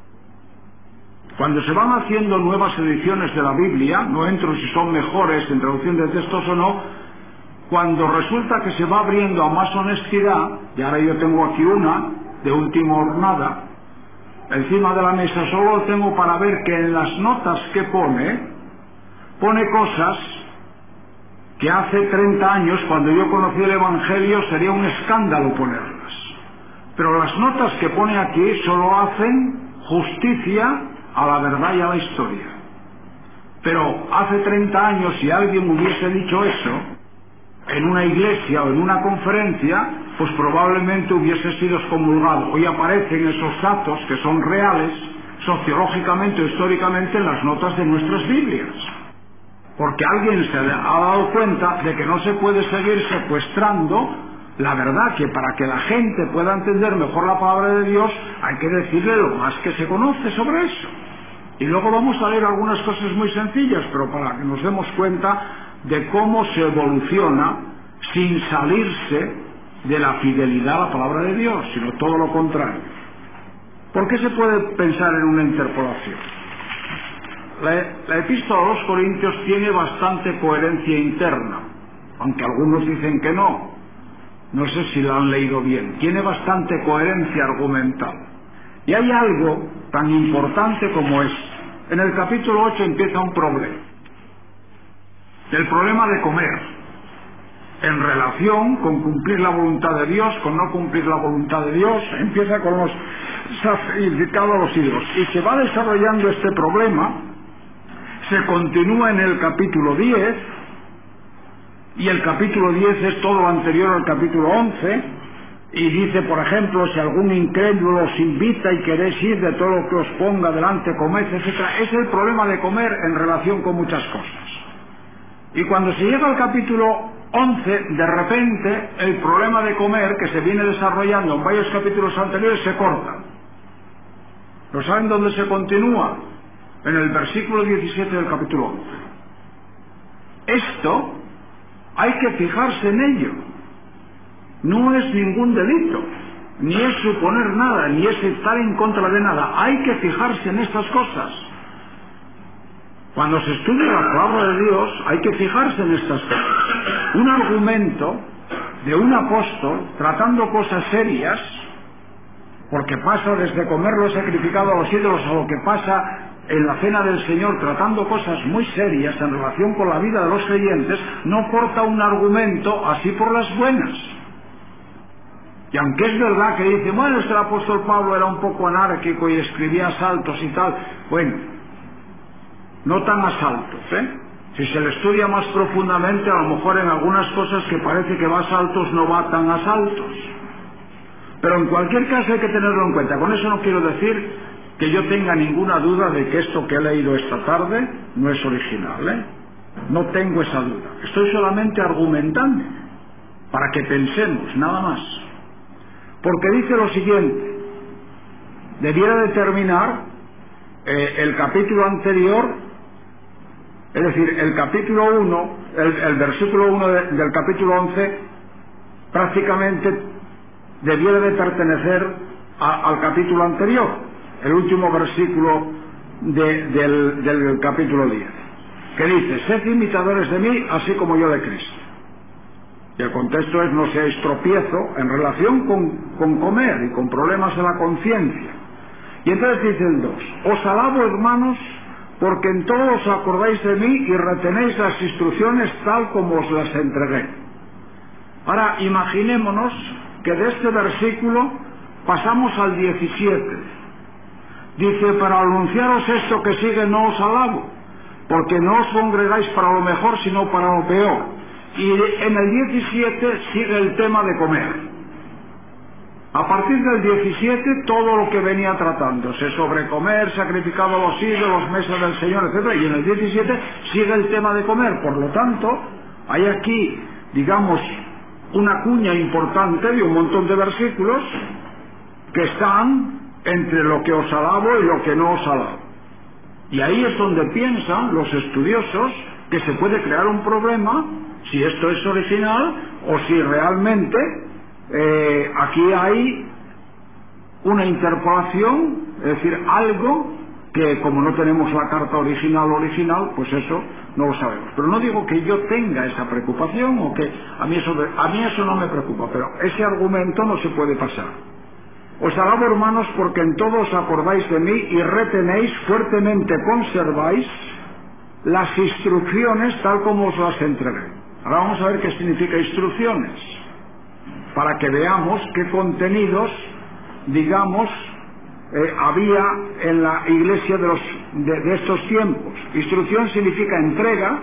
Cuando se van haciendo nuevas ediciones de la Biblia, no entro si son mejores en traducción de textos o no, cuando resulta que se va abriendo a más honestidad, y ahora yo tengo aquí una, de última hornada, encima de la mesa, solo tengo para ver que en las notas que pone, pone cosas que hace treinta años, cuando yo conocí el Evangelio, sería un escándalo ponerlas. Pero las notas que pone aquí solo hacen justicia a la verdad y a la historia. Pero hace treinta años, si alguien hubiese dicho eso en una iglesia o en una conferencia, pues probablemente hubiese sido excomulgado. Hoy aparecen esos datos que son reales, sociológicamente o históricamente, en las notas de nuestras Biblias. Porque alguien se ha dado cuenta de que no se puede seguir secuestrando la verdad, que para que la gente pueda entender mejor la palabra de Dios hay que decirle lo más que se conoce sobre eso. Y luego vamos a leer algunas cosas muy sencillas, pero para que nos demos cuenta de cómo se evoluciona sin salirse de la fidelidad a la palabra de Dios, sino todo lo contrario. ¿Por qué se puede pensar en una interpolación? La, la epístola a los Corintios tiene bastante coherencia interna, aunque algunos dicen que no. No sé si la han leído bien. Tiene bastante coherencia argumental. Y hay algo tan importante como es. En el capítulo ocho empieza un problema. El problema de comer, en relación con cumplir la voluntad de Dios, con no cumplir la voluntad de Dios. Empieza con los sacrificados a los ídolos. Y se va desarrollando este problema, se continúa en el capítulo diez, y el capítulo diez es todo lo anterior al capítulo once, y dice, por ejemplo, si algún incrédulo os invita y queréis ir, de todo lo que os ponga delante comed, etcétera. Es el problema de comer en relación con muchas cosas. Y cuando se llega al capítulo once, de repente, el problema de comer, que se viene desarrollando en varios capítulos anteriores, se corta. ¿Pero saben dónde se continúa? En el versículo diecisiete del capítulo once. Esto hay que fijarse en ello. No es ningún delito, ni es suponer nada, ni es estar en contra de nada. Hay que fijarse en estas cosas. Cuando se estudia la palabra de Dios, hay que fijarse en estas cosas. Un argumento de un apóstol tratando cosas serias, porque pasa desde comer lo sacrificado a los ídolos a lo que pasa en la cena del Señor, tratando cosas muy serias en relación con la vida de los creyentes, no corta un argumento así por las buenas. Y aunque es verdad que dice, bueno, este apóstol Pablo era un poco anárquico y escribía asaltos y tal, bueno, no tan asaltos, ¿eh? Si se le estudia más profundamente, a lo mejor en algunas cosas que parece que va a saltos, no va tan a saltos. Pero en cualquier caso hay que tenerlo en cuenta. Con eso no quiero decir que yo tenga ninguna duda de que esto que he leído esta tarde no es original, ¿eh? No tengo esa duda. Estoy solamente argumentando para que pensemos, nada más. Porque dice lo siguiente: debiera de terminar eh, el capítulo anterior, es decir, el capítulo uno, el, el versículo uno de, del capítulo once, prácticamente debiera de pertenecer a, al capítulo anterior, el último versículo de, del, del capítulo diez, que dice: sed imitadores de mí, así como yo de Cristo. Y el contexto es: no seáis tropiezo en relación con, con comer y con problemas de la conciencia. Y entonces dice el dos: os alabo, hermanos, porque en todo os acordáis de mí y retenéis las instrucciones tal como os las entregué. Ahora imaginémonos que de este versículo pasamos al diecisiete. Dice: para anunciaros esto que sigue no os alabo, porque no os congregáis para lo mejor sino para lo peor. Y en el diecisiete sigue el tema de comer. A partir del diecisiete todo lo que venía tratándose sobre comer, sacrificado a los ídolos, mesa del Señor, etcétera. Y en el diecisiete sigue el tema de comer. Por lo tanto, hay aquí, digamos, una cuña importante de un montón de versículos que están entre lo que os alabo y lo que no os alabo. Y ahí es donde piensan los estudiosos que se puede crear un problema si esto es original o si realmente eh, aquí hay una interpolación, es decir, algo que, como no tenemos la carta original original, pues eso no lo sabemos. Pero no digo que yo tenga esa preocupación o que a mí eso, a mí eso no me preocupa, pero ese argumento no se puede pasar. Os alabo, hermanos, porque en todo os acordáis de mí y retenéis, fuertemente conserváis las instrucciones tal como os las entregué. Ahora vamos a ver qué significa instrucciones, para que veamos qué contenidos, digamos, eh, había en la iglesia de, los, de, de estos tiempos. Instrucción significa entrega,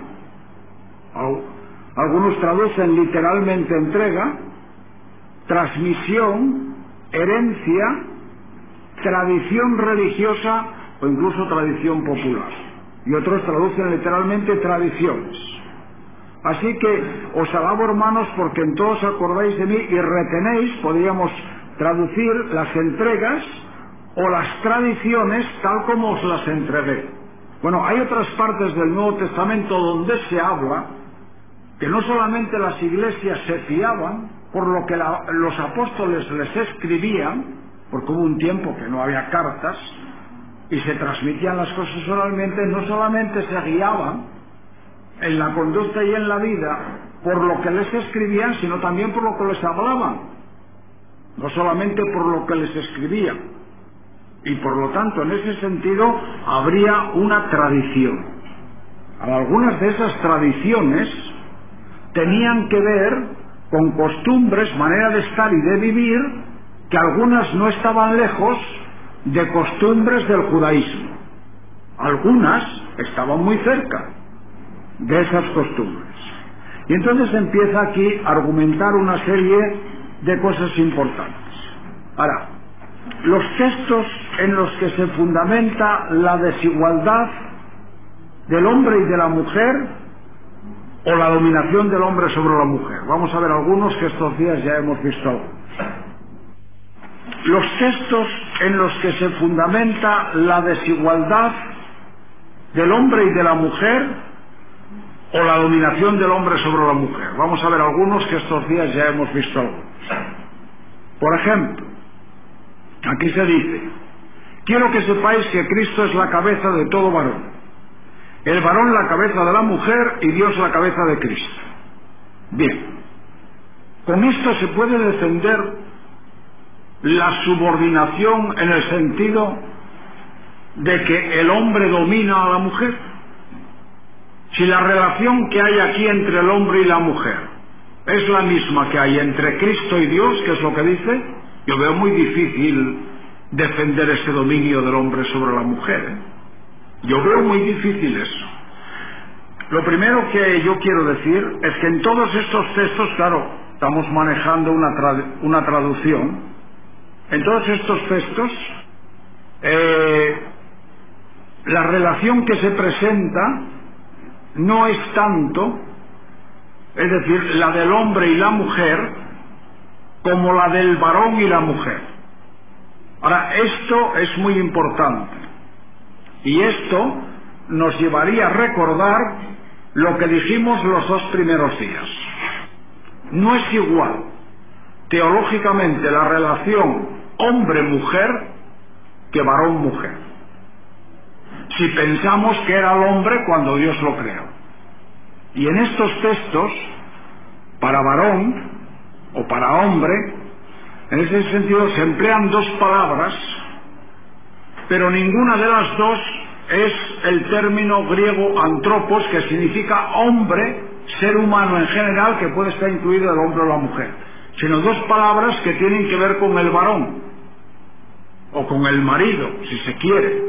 algunos traducen literalmente entrega, transmisión, herencia, tradición religiosa o incluso tradición popular. Y otros traducen literalmente tradiciones. Así que os alabo, hermanos, porque en todos acordáis de mí y retenéis, podríamos traducir, las entregas o las tradiciones tal como os las entregué. Bueno, hay otras partes del Nuevo Testamento donde se habla que no solamente las iglesias se fiaban por lo que la, los apóstoles les escribían, porque hubo un tiempo que no había cartas y se transmitían las cosas oralmente, no solamente se guiaban en la conducta y en la vida por lo que les escribían, sino también por lo que les hablaban, no solamente por lo que les escribían. y por lo tanto en ese sentido habría una tradición. Algunas de esas tradiciones tenían que ver con costumbres, manera de estar y de vivir, que algunas no estaban lejos de costumbres del judaísmo. Algunas estaban muy cerca de esas costumbres. Y entonces empieza aquí a argumentar una serie de cosas importantes. Ahora, los textos en los que se fundamenta la desigualdad del hombre y de la mujer, o la dominación del hombre sobre la mujer. Vamos a ver algunos, que estos días ya hemos visto algunos. Los textos en los que se fundamenta la desigualdad del hombre y de la mujer, o la dominación del hombre sobre la mujer. Vamos a ver algunos, que estos días ya hemos visto algunos. Por ejemplo, aquí se dice: quiero que sepáis que Cristo es la cabeza de todo varón, el varón la cabeza de la mujer y Dios la cabeza de Cristo. Bien, con esto se puede defender la subordinación en el sentido de que el hombre domina a la mujer. Si la relación que hay aquí entre el hombre y la mujer es la misma que hay entre Cristo y Dios, que es lo que dice, yo veo muy difícil defender ese dominio del hombre sobre la mujer, ¿eh? Yo veo muy difícil eso. Lo primero que yo quiero decir es que en todos estos textos, claro, estamos manejando una, trad una traducción, en todos estos textos eh, la relación que se presenta no es tanto, es decir, la del hombre y la mujer, como la del varón y la mujer. Ahora, esto es muy importante. Y esto nos llevaría a recordar lo que dijimos los dos primeros días. No es igual teológicamente la relación hombre-mujer que varón-mujer. Si pensamos que era el hombre cuando Dios lo creó. Y en estos textos, para varón o para hombre, en ese sentido se emplean dos palabras, pero ninguna de las dos es el término griego antropos, que significa hombre, ser humano en general, que puede estar incluido el hombre o la mujer, sino dos palabras que tienen que ver con el varón, o con el marido, si se quiere,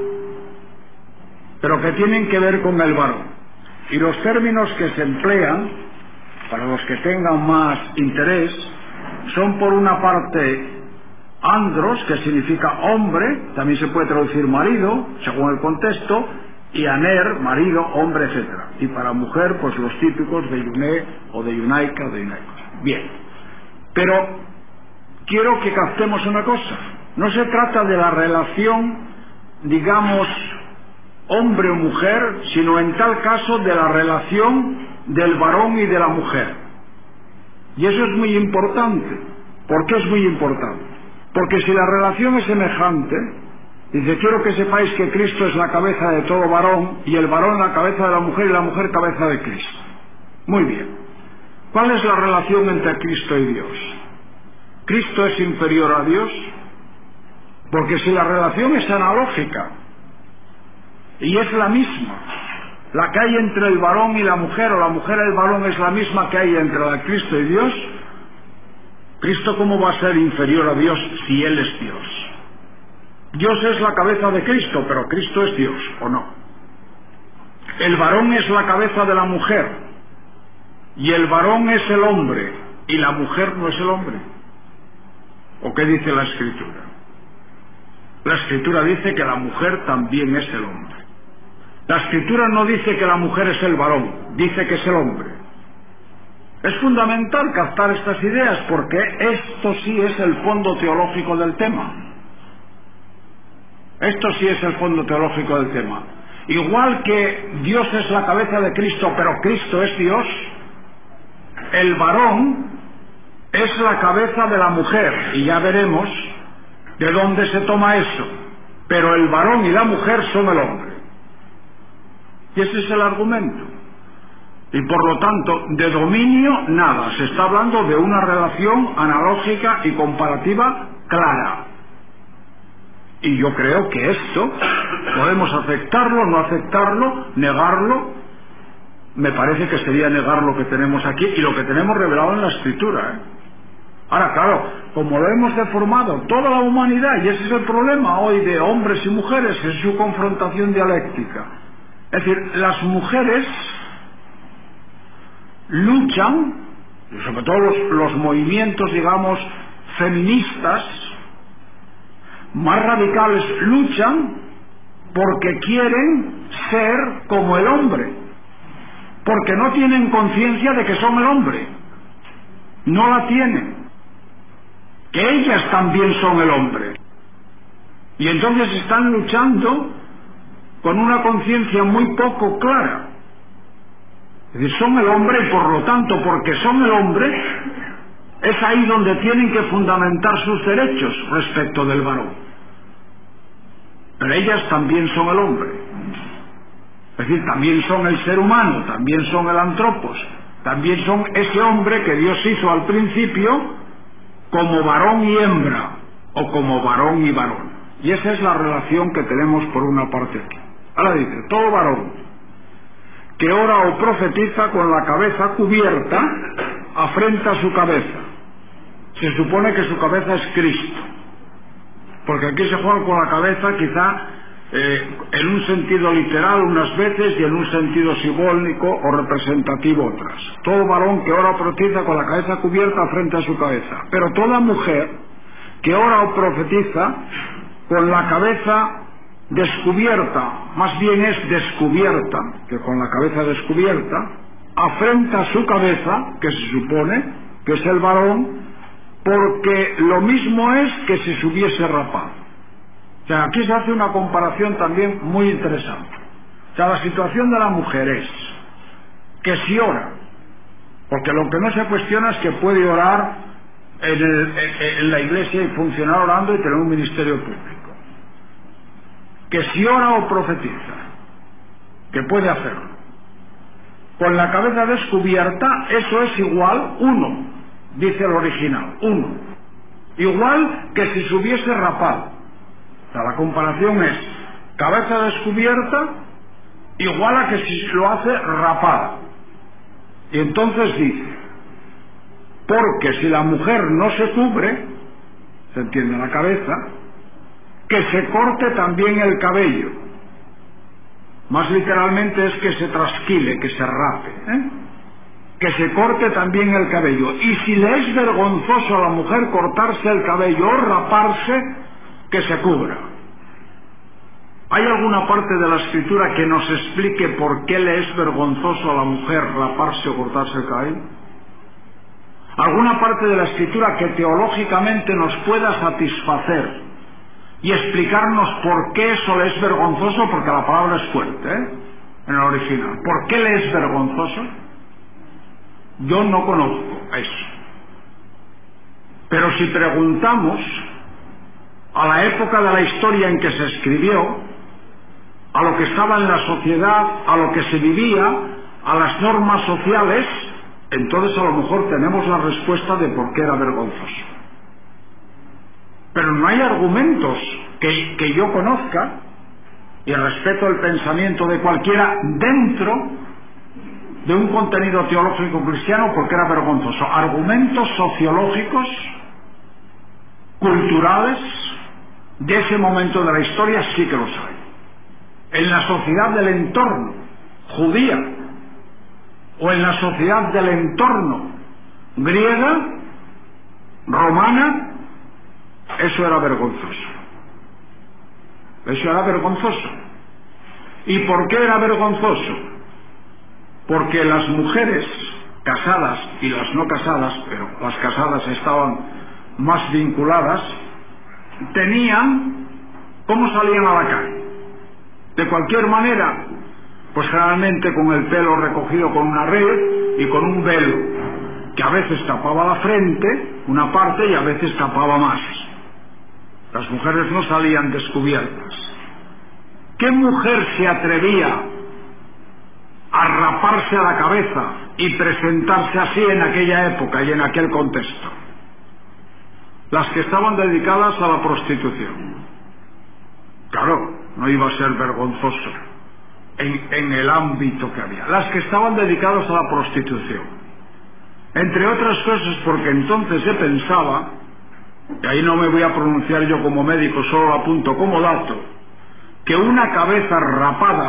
pero que tienen que ver con el varón. Y los términos que se emplean, para los que tengan más interés, son por una parte andros, que significa hombre, también se puede traducir marido, según el contexto, y aner, marido, hombre, etcétera. Y para mujer, pues los típicos de yuné, o de yunaica, o de yunaicos. Bien. Pero quiero que captemos una cosa. No se trata de la relación, digamos, hombre o mujer, sino en tal caso de la relación del varón y de la mujer. Y eso es muy importante. ¿Por qué es muy importante? Porque si la relación es semejante, dice, quiero que sepáis que Cristo es la cabeza de todo varón, y el varón la cabeza de la mujer, y la mujer cabeza de Cristo. Muy bien. ¿Cuál es la relación entre Cristo y Dios? ¿Cristo es inferior a Dios? Porque si la relación es analógica, y es la misma, la que hay entre el varón y la mujer, o la mujer y el varón es la misma que hay entre la Cristo y Dios, ¿Cristo cómo va a ser inferior a Dios si Él es Dios? Dios es la cabeza de Cristo, pero Cristo es Dios, ¿o no? El varón es la cabeza de la mujer, y el varón es el hombre, y la mujer no es el hombre. ¿O qué dice la Escritura? La Escritura dice que la mujer también es el hombre. La Escritura no dice que la mujer es el varón, dice que es el hombre. Es fundamental captar estas ideas, porque esto sí es el fondo teológico del tema. Esto sí es el fondo teológico del tema. Igual que Dios es la cabeza de Cristo, pero Cristo es Dios, el varón es la cabeza de la mujer, y ya veremos de dónde se toma eso. Pero el varón y la mujer son el hombre. Y ese es el argumento. Y por lo tanto, de dominio, nada. Se está hablando de una relación analógica y comparativa clara. Y yo creo que esto podemos aceptarlo, no aceptarlo, negarlo. Me parece que sería negar lo que tenemos aquí y lo que tenemos revelado en la Escritura, ¿eh? Ahora, claro, como lo hemos deformado toda la humanidad, y ese es el problema hoy de hombres y mujeres, es su confrontación dialéctica. Es decir, las mujeres luchan, sobre todo los, los movimientos, digamos, feministas, más radicales, luchan porque quieren ser como el hombre, porque no tienen conciencia de que son el hombre, no la tienen, que ellas también son el hombre, y entonces están luchando con una conciencia muy poco clara. Es decir, son el hombre y por lo tanto, porque son el hombre, es ahí donde tienen que fundamentar sus derechos respecto del varón. Pero ellas también son el hombre. Es decir, también son el ser humano, también son el antropos, también son ese hombre que Dios hizo al principio como varón y hembra, o como varón y varón. Y esa es la relación que tenemos por una parte aquí. Ahora dice, todo varón que ora o profetiza con la cabeza cubierta, afrenta su cabeza. Se supone que su cabeza es Cristo, porque aquí se juega con la cabeza quizá eh, en un sentido literal unas veces y en un sentido simbólico o representativo otras. Todo varón que ora o profetiza con la cabeza cubierta frente a su cabeza, pero toda mujer que ora o profetiza con la cabeza descubierta, más bien es descubierta, que con la cabeza descubierta, afrenta su cabeza, que se supone que es el varón, porque lo mismo es que si se hubiese rapado. O sea, aquí se hace una comparación también muy interesante. O sea, la situación de la mujer es que si ora, porque lo que no se cuestiona es que puede orar en, el, en, en la iglesia y funcionar orando y tener un ministerio público, que si ora o profetiza, que puede hacerlo con la cabeza descubierta, eso es igual, uno, dice el original, uno, igual que si se hubiese rapado. O sea, la comparación es cabeza descubierta igual a que si lo hace rapada. Y entonces dice, porque si la mujer no se cubre, se entiende la cabeza, que se corte también el cabello. Más literalmente es que se trasquile, que se rape, ¿eh? Que se corte también el cabello. Y si le es vergonzoso a la mujer cortarse el cabello o raparse, que se cubra. ¿Hay alguna parte de la Escritura que nos explique por qué le es vergonzoso a la mujer raparse o cortarse el cabello? ¿Alguna parte de la Escritura que teológicamente nos pueda satisfacer y explicarnos por qué eso le es vergonzoso? Porque la palabra es fuerte, ¿eh? En el original. ¿Por qué le es vergonzoso? Yo no conozco eso. Pero si preguntamos a la época de la historia en que se escribió, a lo que estaba en la sociedad, a lo que se vivía, a las normas sociales, entonces a lo mejor tenemos la respuesta de por qué era vergonzoso. Pero no hay argumentos que, que yo conozca, y respeto el pensamiento de cualquiera dentro de un contenido teológico cristiano porque era vergonzoso. Argumentos sociológicos, culturales, de ese momento de la historia sí que los hay. En la sociedad del entorno judía o en la sociedad del entorno griega, romana, eso era vergonzoso. Eso era vergonzoso. ¿Y por qué era vergonzoso? Porque las mujeres casadas y las no casadas, pero las casadas estaban más vinculadas, tenían, ¿cómo salían a la calle? De cualquier manera, pues generalmente con el pelo recogido con una red y con un velo, que a veces tapaba la frente, una parte, y a veces tapaba más. Las mujeres no salían descubiertas. ¿Qué mujer se atrevía a raparse a la cabeza y presentarse así en aquella época y en aquel contexto? Las que estaban dedicadas a la prostitución. no iba a ser vergonzoso en, en el ámbito que había. Las que estaban dedicadas a la prostitución, entre otras cosas porque entonces se pensaba, y ahí no me voy a pronunciar yo como médico, solo lo apunto como dato, que una cabeza rapada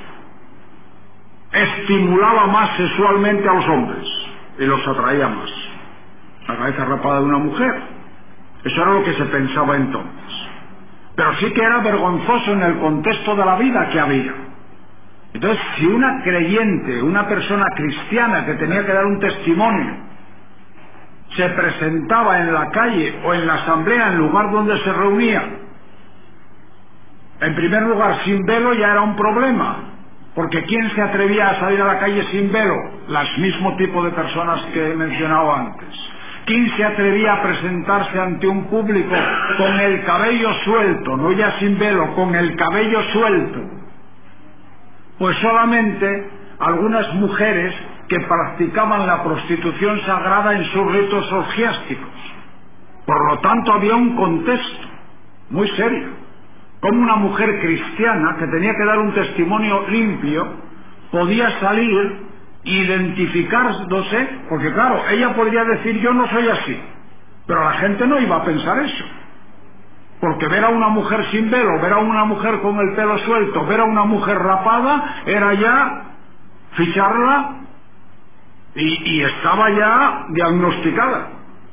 estimulaba más sexualmente a los hombres y los atraía más. La cabeza rapada de una mujer, eso era lo que se pensaba entonces, pero sí que era vergonzoso en el contexto de la vida que había. Entonces, si una creyente, una persona cristiana que tenía que dar un testimonio, se presentaba en la calle o en la asamblea, en el lugar donde se reunía, en primer lugar sin velo, ya era un problema, porque ¿quién se atrevía a salir a la calle sin velo? Las mismo tipo de personas que he mencionado antes. ¿Quién se atrevía a presentarse ante un público con el cabello suelto, no ya sin velo, con el cabello suelto? Pues solamente algunas mujeres que practicaban la prostitución sagrada en sus ritos orgiásticos. Por lo tanto, había un contexto muy serio. Como una mujer cristiana que tenía que dar un testimonio limpio podía salir identificándose, porque claro, ella podría decir yo no soy así, pero la gente no iba a pensar eso, porque ver a una mujer sin velo, ver a una mujer con el pelo suelto, ver a una mujer rapada, era ya ficharla y, y estaba ya diagnosticada.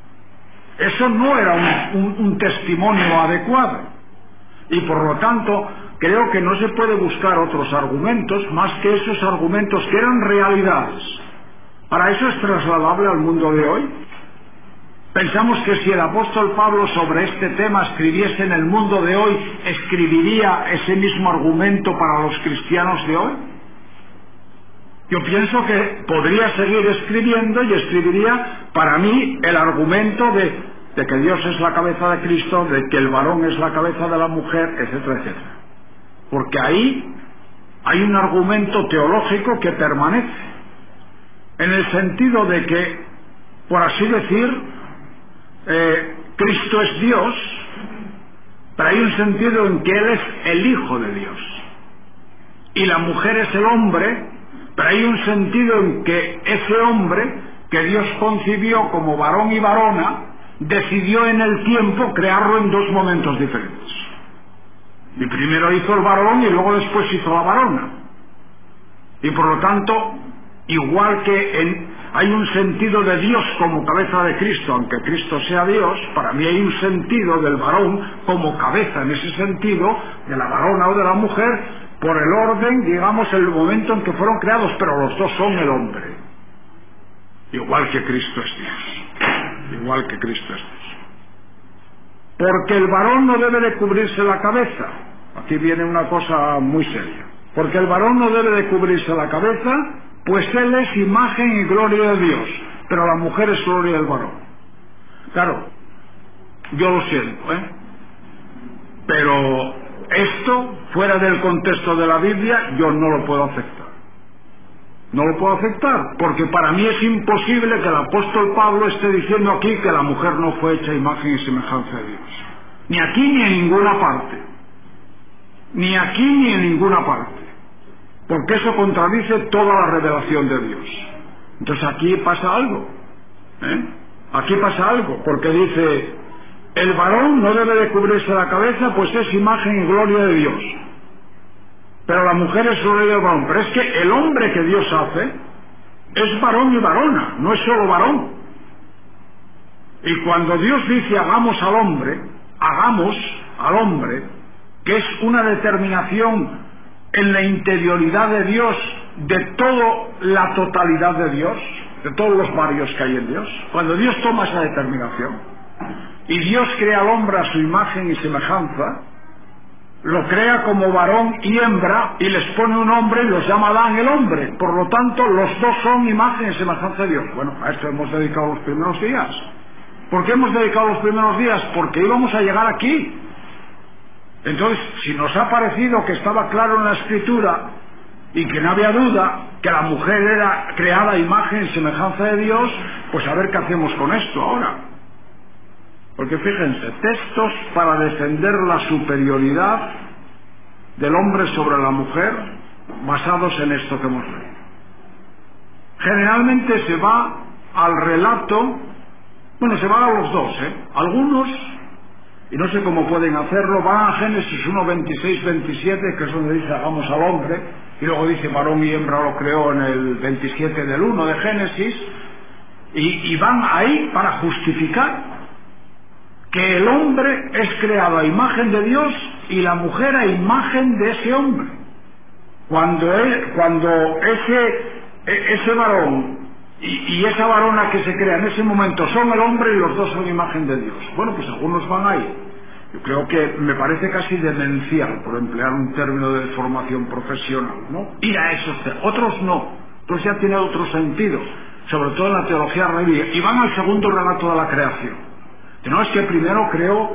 Eso no era un, un, un testimonio adecuado, y por lo tanto creo que no se puede buscar otros argumentos más que esos argumentos que eran realidades. Para eso es trasladable al mundo de hoy. Pensamos que si el apóstol Pablo sobre este tema escribiese en el mundo de hoy, ¿escribiría ese mismo argumento para los cristianos de hoy? Yo pienso que podría seguir escribiendo y escribiría para mí el argumento de, de que Dios es la cabeza de Cristo, de que el varón es la cabeza de la mujer, etcétera, etcétera. Porque ahí hay un argumento teológico que permanece, en el sentido de que, por así decir, eh, Cristo es Dios, pero hay un sentido en que Él es el Hijo de Dios, y la mujer es el hombre, pero hay un sentido en que ese hombre que Dios concibió como varón y varona, decidió en el tiempo crearlo en dos momentos diferentes. Y primero hizo el varón y luego después hizo la varona. Y por lo tanto, igual que en, hay un sentido de Dios como cabeza de Cristo, aunque Cristo sea Dios, para mí hay un sentido del varón como cabeza, en ese sentido, de la varona o de la mujer, por el orden, digamos, el momento en que fueron creados, pero los dos son el hombre. Igual que Cristo es Dios. Igual que Cristo es Dios. Porque el varón no debe de cubrirse la cabeza. Aquí viene una cosa muy seria. Porque el varón no debe de cubrirse la cabeza, pues él es imagen y gloria de Dios, pero la mujer es gloria del varón. Claro, yo lo siento, ¿eh? Pero esto, fuera del contexto de la Biblia, yo no lo puedo aceptar. No lo puedo aceptar, porque para mí es imposible que el apóstol Pablo esté diciendo aquí que la mujer no fue hecha imagen y semejanza de Dios. Ni aquí ni en ninguna parte. Ni aquí ni en ninguna parte. Porque eso contradice toda la revelación de Dios. Entonces aquí pasa algo. ¿eh? Aquí pasa algo, porque dice, el varón no debe de cubrirse la cabeza, pues es imagen y gloria de Dios. Pero la mujer es gloria del varón. Pero es que el hombre que Dios hace es varón y varona, no es solo varón. Y cuando Dios dice hagamos al hombre, hagamos al hombre, que es una determinación en la interioridad de Dios, de toda la totalidad de Dios, de todos los varios que hay en Dios, cuando Dios toma esa determinación y Dios crea al hombre a su imagen y semejanza, lo crea como varón y hembra y les pone un nombre y los llama Adán el hombre. Por lo tanto, los dos son imagen y semejanza de Dios. Bueno, a esto hemos dedicado los primeros días. ¿Por qué hemos dedicado los primeros días? Porque íbamos a llegar aquí. Entonces, si nos ha parecido que estaba claro en la Escritura y que no había duda que la mujer era creada a imagen y semejanza de Dios, pues a ver qué hacemos con esto ahora. Porque fíjense, textos para defender la superioridad del hombre sobre la mujer basados en esto que hemos leído. Generalmente se va al relato, bueno, se va a los dos, ¿eh? Algunos, y no sé cómo pueden hacerlo, van a Génesis uno, veintiséis, veintisiete, que es donde dice hagamos al hombre, y luego dice varón y hembra lo creó en el veintisiete del uno de Génesis, y, y van ahí para justificar que el hombre es creado a imagen de Dios y la mujer a imagen de ese hombre. Cuando, él, cuando ese, ese varón y, y esa varona que se crea en ese momento son el hombre y los dos son imagen de Dios. Bueno, pues algunos van ahí. Yo creo que me parece casi demencial, por emplear un término de formación profesional, ¿no? Ir a esos temas. Otros no. Otros ya tienen otro sentido, sobre todo en la teología rabínica. Y van al segundo relato de la creación. Que no es que primero creó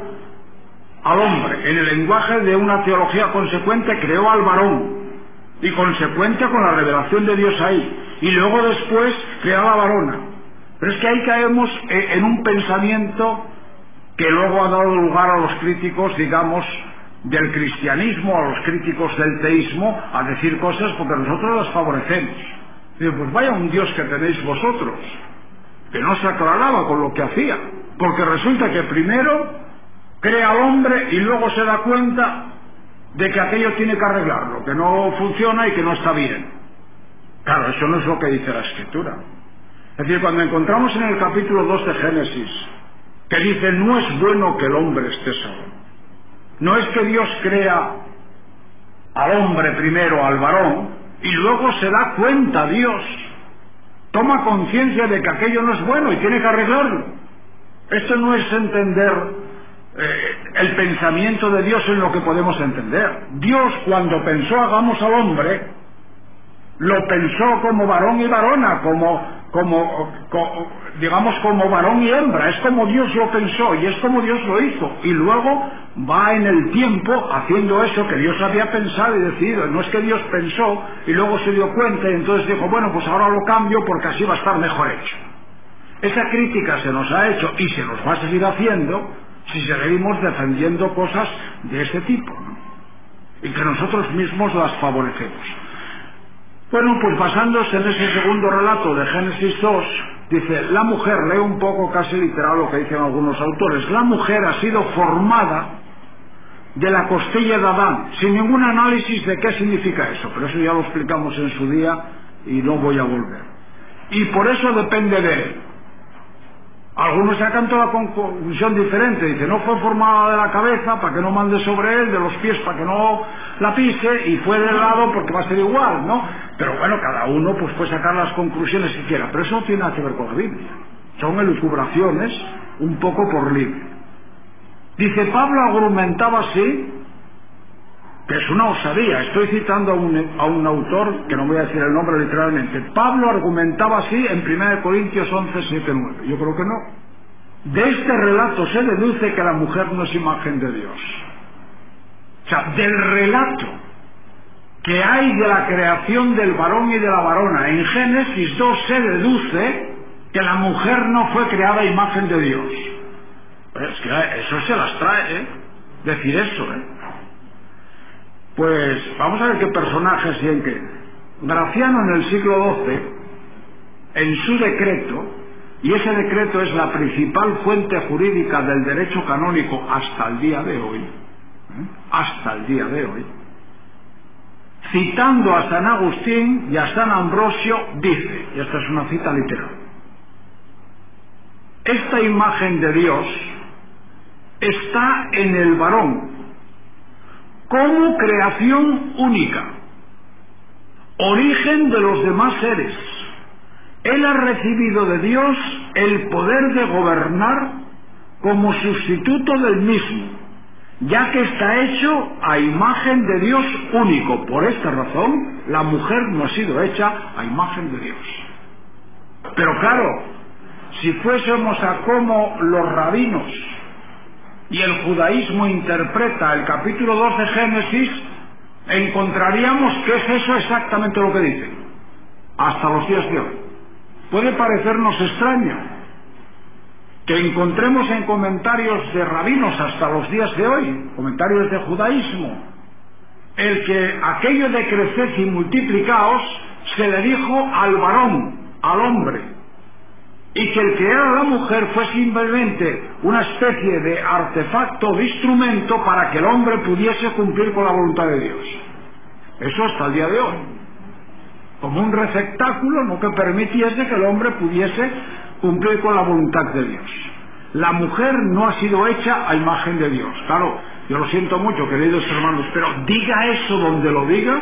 al hombre. En el lenguaje de una teología consecuente creó al varón. Y consecuente con la revelación de Dios ahí. Y luego después creó a la varona. Pero es que ahí caemos en un pensamiento que luego ha dado lugar a los críticos, digamos, del cristianismo, a los críticos del teísmo, a decir cosas porque nosotros las favorecemos. Y pues vaya un Dios que tenéis vosotros, que no se aclaraba con lo que hacía, porque resulta que primero crea al hombre y luego se da cuenta de que aquello tiene que arreglarlo, que no funciona y que no está bien. Claro, eso no es lo que dice la Escritura. Es decir, cuando encontramos en el capítulo dos de Génesis que dice no es bueno que el hombre esté solo, no es que Dios crea al hombre primero, al varón, y luego se da cuenta Dios, toma conciencia de que aquello no es bueno y tiene que arreglarlo. Esto no es entender eh, el pensamiento de Dios en lo que podemos entender. Dios, cuando pensó hagamos al hombre, lo pensó como varón y varona, como, como, como digamos como varón y hembra. Es como Dios lo pensó y es como Dios lo hizo, y luego va en el tiempo haciendo eso que Dios había pensado y decidido. No es que Dios pensó y luego se dio cuenta y entonces dijo bueno, pues ahora lo cambio porque así va a estar mejor hecho. Esa crítica se nos ha hecho y se nos va a seguir haciendo si seguimos defendiendo cosas de ese tipo, ¿no? Y que nosotros mismos las favorecemos. Bueno, pues basándose en ese segundo relato de Génesis dos, dice, la mujer, leo un poco casi literal lo que dicen algunos autores, la mujer ha sido formada de la costilla de Adán, sin ningún análisis de qué significa eso, pero eso ya lo explicamos en su día y no voy a volver. Y por eso depende de él. Algunos sacan toda la conclusión diferente, dice, no fue formada de la cabeza para que no mande sobre él, de los pies para que no la pise, y fue del lado porque va a ser igual, ¿no? Pero bueno, cada uno pues puede sacar las conclusiones que quiera, pero eso no tiene nada que ver con la Biblia, son elucubraciones un poco por libre. Dice, Pablo argumentaba así, que es una osadía, estoy citando a un, a un autor, que no voy a decir el nombre literalmente, Pablo argumentaba así en primera de Corintios once, siete, nueve, yo creo que no. De este relato se deduce que la mujer no es imagen de Dios. O sea, del relato que hay de la creación del varón y de la varona en Génesis dos se deduce que la mujer no fue creada a imagen de Dios. Pues es que eso se las trae, ¿eh? Decir eso, ¿eh? Pues vamos a ver qué personajes y en qué. Graciano en el siglo doce, en su decreto, y ese decreto es la principal fuente jurídica del derecho canónico hasta el día de hoy, ¿eh? hasta el día de hoy, citando a San Agustín y a San Ambrosio, dice, y esta es una cita literal, esta imagen de Dios está en el varón como creación única, origen de los demás seres. Él ha recibido de Dios el poder de gobernar como sustituto del mismo, ya que está hecho a imagen de Dios único. Por esta razón, la mujer no ha sido hecha a imagen de Dios. Pero claro, si fuésemos a cómo los rabinos y el judaísmo interpreta el capítulo dos de Génesis, encontraríamos que es eso exactamente lo que dice, hasta los días de hoy. Puede parecernos extraño que encontremos en comentarios de rabinos hasta los días de hoy, comentarios de judaísmo, el que aquello de creced y multiplicaos se le dijo al varón, al hombre, y que el que era la mujer fue simplemente una especie de artefacto, de instrumento para que el hombre pudiese cumplir con la voluntad de Dios. Eso hasta el día de hoy, como un receptáculo, no, que permitiese que el hombre pudiese cumplir con la voluntad de Dios. La mujer no ha sido hecha a imagen de Dios. Claro, yo lo siento mucho, queridos hermanos, pero diga eso donde lo diga,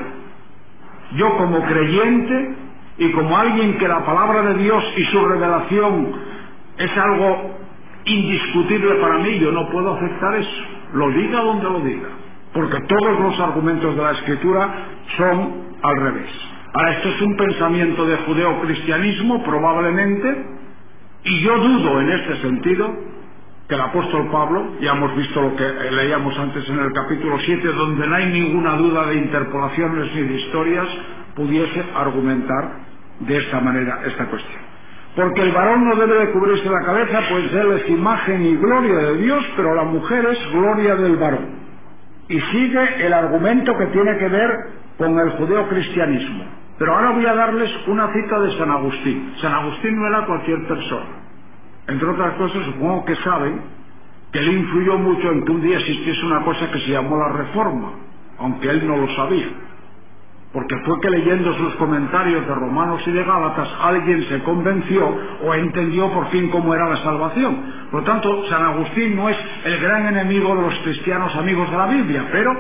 yo como creyente y como alguien que la palabra de Dios y su revelación es algo indiscutible para mí, yo no puedo aceptar eso. Lo diga donde lo diga, porque todos los argumentos de la Escritura son al revés. Ahora, esto es un pensamiento de judeocristianismo probablemente, y yo dudo en este sentido que el apóstol Pablo, ya hemos visto lo que leíamos antes en el capítulo siete, donde no hay ninguna duda de interpolaciones ni de historias, pudiese argumentar de esta manera esta cuestión. Porque el varón no debe de cubrirse la cabeza, pues él es imagen y gloria de Dios, pero la mujer es gloria del varón. Y sigue el argumento que tiene que ver con el judeocristianismo. Pero ahora voy a darles una cita de San Agustín. San Agustín no era cualquier persona. Entre otras cosas, supongo que saben que él influyó mucho en que un día existiese una cosa que se llamó la Reforma, aunque él no lo sabía. Porque fue que leyendo sus comentarios de Romanos y de Gálatas alguien se convenció o entendió por fin cómo era la salvación. Por lo tanto, San Agustín no es el gran enemigo de los cristianos amigos de la Biblia, pero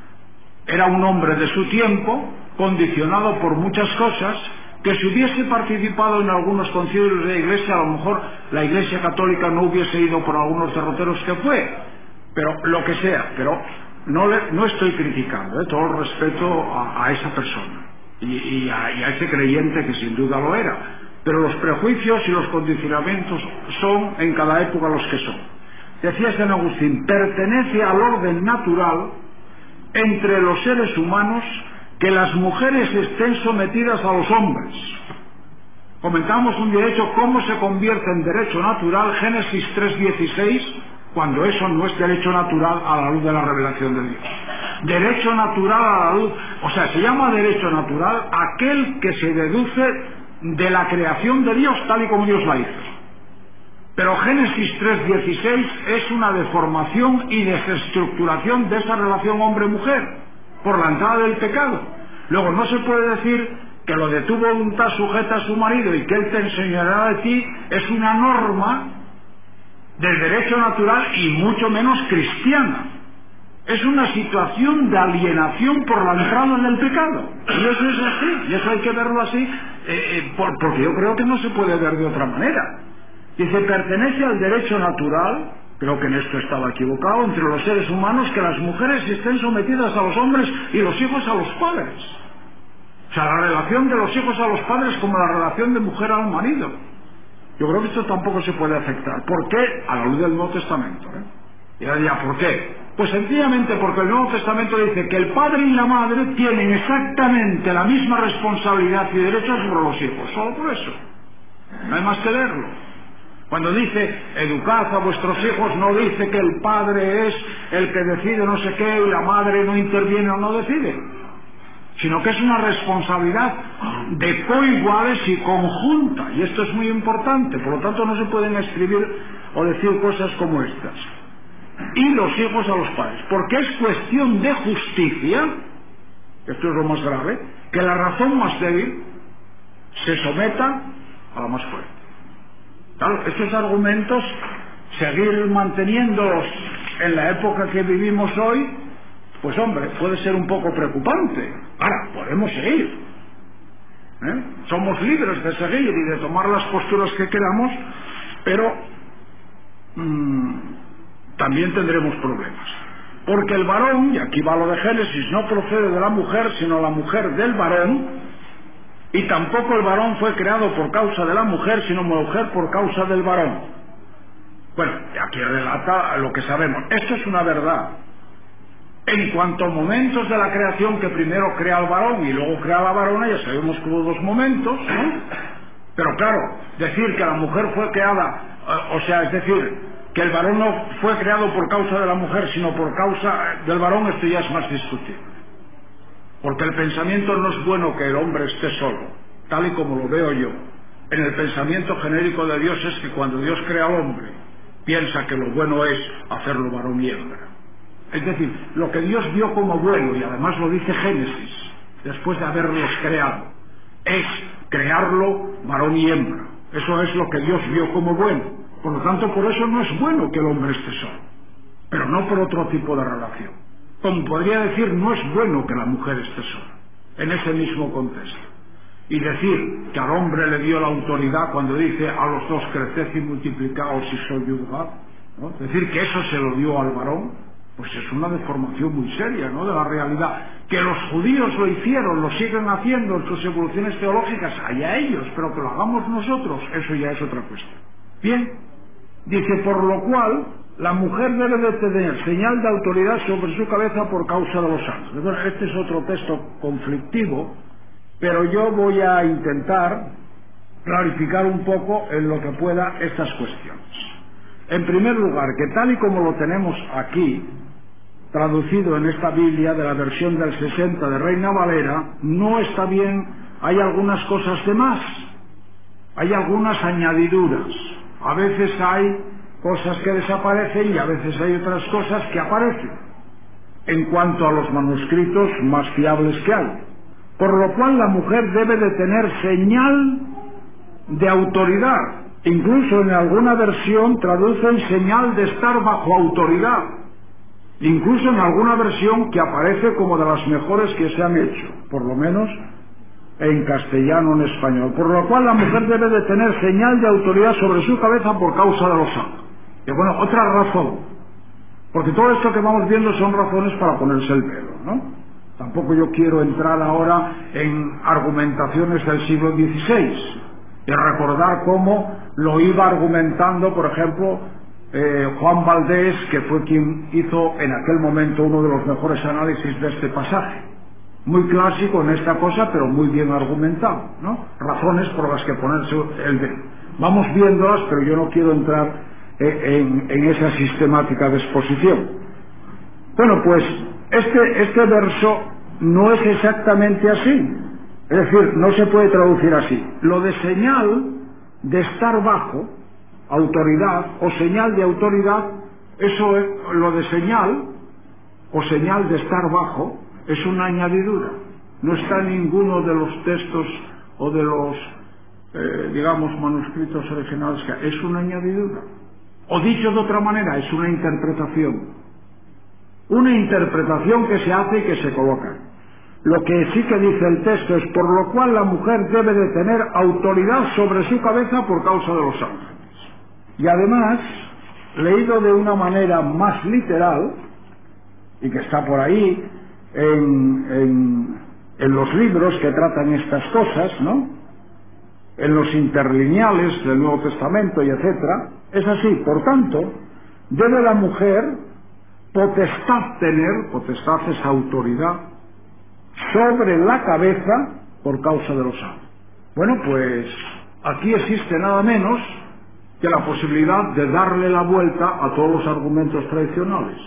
era un hombre de su tiempo, condicionado por muchas cosas, que si hubiese participado en algunos concilios de la Iglesia, a lo mejor la Iglesia católica no hubiese ido por algunos derroteros que fue, pero lo que sea, pero no, le, no estoy criticando, ¿eh? Todo el respeto a, a esa persona y, y, a, y a ese creyente que sin duda lo era, pero los prejuicios y los condicionamientos son en cada época los que son. Decía San Agustín, pertenece al orden natural entre los seres humanos que las mujeres estén sometidas a los hombres. Comentamos un día hecho cómo se convierte en derecho natural Génesis tres dieciséis, cuando eso no es derecho natural a la luz de la revelación de Dios. Derecho natural a la luz, o sea, se llama derecho natural aquel que se deduce de la creación de Dios tal y como Dios la hizo. Pero Génesis tres dieciséis es una deformación y desestructuración de esa relación hombre-mujer por la entrada del pecado. Luego no se puede decir que lo de tu voluntad sujeta a su marido y que él te enseñará de ti es una norma del derecho natural y mucho menos cristiana. Es una situación de alienación por la entrada en el pecado, y eso es así, y eso hay que verlo así, eh, eh, por, porque yo creo que no se puede ver de otra manera. Dice, pertenece al derecho natural, creo que en esto estaba equivocado, entre los seres humanos que las mujeres estén sometidas a los hombres y los hijos a los padres. O sea, la relación de los hijos a los padres como la relación de mujer al marido. Yo creo que esto tampoco se puede aceptar. ¿Por qué? A la luz del Nuevo Testamento, ¿eh? Y ahora dirá, ¿por qué? Pues sencillamente porque el Nuevo Testamento dice que el padre y la madre tienen exactamente la misma responsabilidad y derechos sobre los hijos. Solo por eso. No hay más que leerlo. Cuando dice, educad a vuestros hijos, no dice que el padre es el que decide no sé qué y la madre no interviene o no decide, sino que es una responsabilidad de coiguales y conjunta, y esto es muy importante. Por lo tanto, no se pueden escribir o decir cosas como estas. Y los hijos a los padres, porque es cuestión de justicia, esto es lo más grave, que la razón más débil se someta a la más fuerte. Claro, estos argumentos, seguir manteniéndolos en la época que vivimos hoy, pues hombre, puede ser un poco preocupante. Ahora, podemos seguir, ¿eh? Somos libres de seguir y de tomar las posturas que queramos, pero mmm, también tendremos problemas. Porque el varón, y aquí va lo de Génesis, no procede de la mujer, sino la mujer del varón. Y tampoco el varón fue creado por causa de la mujer, sino mujer por causa del varón. Bueno, aquí relata lo que sabemos. Esto es una verdad. En cuanto a momentos de la creación, que primero crea al varón y luego crea a la varona, ya sabemos que hubo dos momentos, ¿no? Pero claro, decir que la mujer fue creada, o sea, es decir, que el varón no fue creado por causa de la mujer, sino por causa del varón, esto ya es más discutible. Porque el pensamiento no es bueno que el hombre esté solo, tal y como lo veo yo. En el pensamiento genérico de Dios es que cuando Dios crea al hombre, piensa que lo bueno es hacerlo varón y hembra. Es decir, lo que Dios vio como bueno, y además lo dice Génesis, después de haberlos creado, es crearlo varón y hembra. Eso es lo que Dios vio como bueno. Por lo tanto, por eso no es bueno que el hombre esté solo, pero no por otro tipo de relación. Como podría decir, no es bueno que la mujer esté sola, en ese mismo contexto. Y decir que al hombre le dio la autoridad cuando dice a los dos creced y multiplicaos y soyuzgad, ¿no? Decir que eso se lo dio al varón, pues es una deformación muy seria, ¿no?, de la realidad. Que los judíos lo hicieron, lo siguen haciendo en sus evoluciones teológicas, allá ellos, pero que lo hagamos nosotros, eso ya es otra cuestión. Bien, dice, por lo cual la mujer debe de tener señal de autoridad sobre su cabeza por causa de los ángeles. Bueno, este es otro texto conflictivo, pero yo voy a intentar clarificar un poco en lo que pueda estas cuestiones. En primer lugar, que tal y como lo tenemos aquí, traducido en esta Biblia de la versión del sesenta de Reina Valera, no está bien, hay algunas cosas de más, hay algunas añadiduras. A veces hay cosas que desaparecen y a veces hay otras cosas que aparecen, en cuanto a los manuscritos más fiables que hay. Por lo cual la mujer debe de tener señal de autoridad. Incluso en alguna versión traducen señal de estar bajo autoridad. Incluso en alguna versión que aparece como de las mejores que se han hecho, por lo menos en castellano, en español. Por lo cual la mujer debe de tener señal de autoridad sobre su cabeza por causa de los ángeles. Y bueno, otra razón, porque todo esto que vamos viendo son razones para ponerse el velo, ¿no? Tampoco yo quiero entrar ahora en argumentaciones del siglo dieciséis y recordar cómo lo iba argumentando, por ejemplo, eh, Juan Valdés, que fue quien hizo en aquel momento uno de los mejores análisis de este pasaje. Muy clásico en esta cosa, pero muy bien argumentado, ¿no? Razones por las que ponerse el velo. Vamos viéndolas, pero yo no quiero entrar eh, en, en esa sistemática de exposición. Bueno, pues este, este verso no es exactamente así. Es decir, no se puede traducir así. Lo de señal de estar bajo autoridad o señal de autoridad, eso es, lo de señal o señal de estar bajo es una añadidura. No está en ninguno de los textos o de los, eh, digamos, manuscritos originales. Es una añadidura. O dicho de otra manera, es una interpretación. Una interpretación que se hace y que se coloca. Lo que sí que dice el texto es, por lo cual la mujer debe de tener autoridad sobre su cabeza por causa de los ángeles. Y además, leído de una manera más literal, y que está por ahí en, en, en los libros que tratan estas cosas, ¿no?, en los interlineales del Nuevo Testamento y etcétera, es así. Por tanto, debe la mujer potestad tener, potestad es autoridad, sobre la cabeza por causa de los ángeles. Bueno, pues aquí existe nada menos que la posibilidad de darle la vuelta a todos los argumentos tradicionales,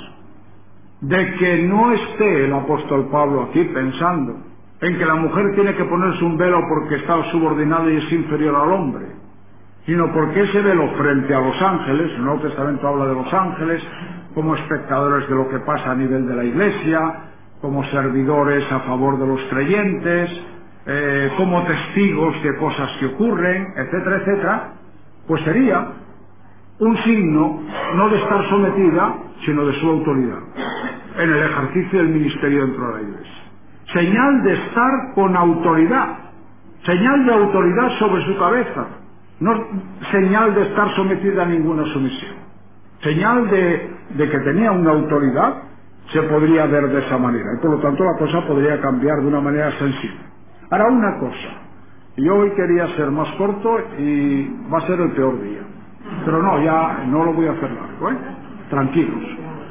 de que no esté el apóstol Pablo aquí pensando en que la mujer tiene que ponerse un velo porque está subordinada y es inferior al hombre, sino porque ese velo frente a los ángeles, el Nuevo Testamento habla de los ángeles como espectadores de lo que pasa a nivel de la Iglesia, como servidores a favor de los creyentes, eh, como testigos de cosas que ocurren, etcétera, etcétera, pues sería un signo no de estar sometida, sino de su autoridad en el ejercicio del ministerio dentro de la Iglesia. Señal de estar con autoridad, señal de autoridad sobre su cabeza, no señal de estar sometida a ninguna sumisión, señal de, de que tenía una autoridad. Se podría ver de esa manera y por lo tanto la cosa podría cambiar de una manera sensible. Ahora, una cosa, yo hoy quería ser más corto y va a ser el peor día, pero no, ya no lo voy a hacer largo, ¿eh? Tranquilos.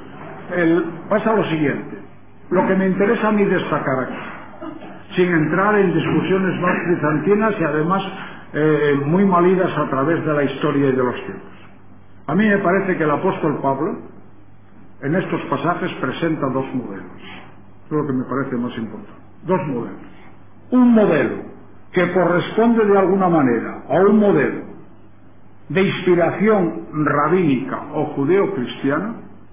El, pasa lo siguiente, lo que me interesa a mí destacar aquí, sin entrar en discusiones más bizantinas y además eh, muy malidas a través de la historia y de los tiempos. A mí me parece que el apóstol Pablo en estos pasajes presenta dos modelos. Es lo que me parece más importante. dos modelos. Un modelo que corresponde de alguna manera a un modelo de inspiración rabínica o judeo-cristiana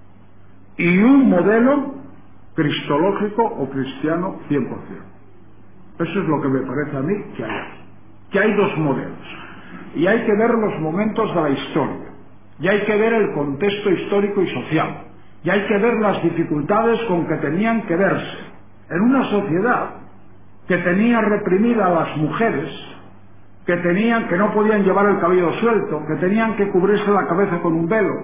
y un modelo cristológico o cristiano cien por ciento. Eso es lo que me parece a mí que hay. Que hay dos modelos. Y hay que ver los momentos de la historia. Y hay que ver el contexto histórico y social. Y hay que ver las dificultades con que tenían que verse. En una sociedad que tenía reprimida a las mujeres, que tenían, que no podían llevar el cabello suelto, que tenían que cubrirse la cabeza con un velo,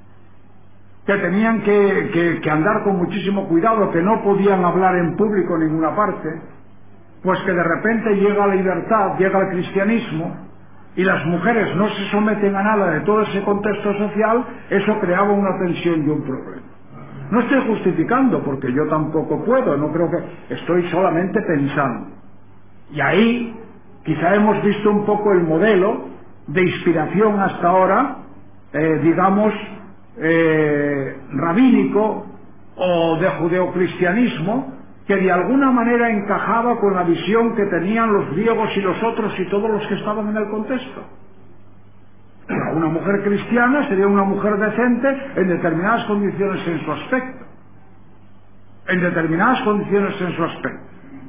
que tenían que, que, que andar con muchísimo cuidado, que no podían hablar en público en ninguna parte, pues que de repente llega la libertad, llega el cristianismo, y las mujeres no se someten a nada de todo ese contexto social, eso creaba una tensión y un problema. No estoy justificando, porque yo tampoco puedo, no creo que... Estoy solamente pensando. Y ahí quizá hemos visto un poco el modelo de inspiración hasta ahora, eh, digamos, eh, rabínico o de judeocristianismo, que de alguna manera encajaba con la visión que tenían los griegos y los otros y todos los que estaban en el contexto. Una mujer cristiana sería una mujer decente en determinadas condiciones en su aspecto. En determinadas condiciones en su aspecto.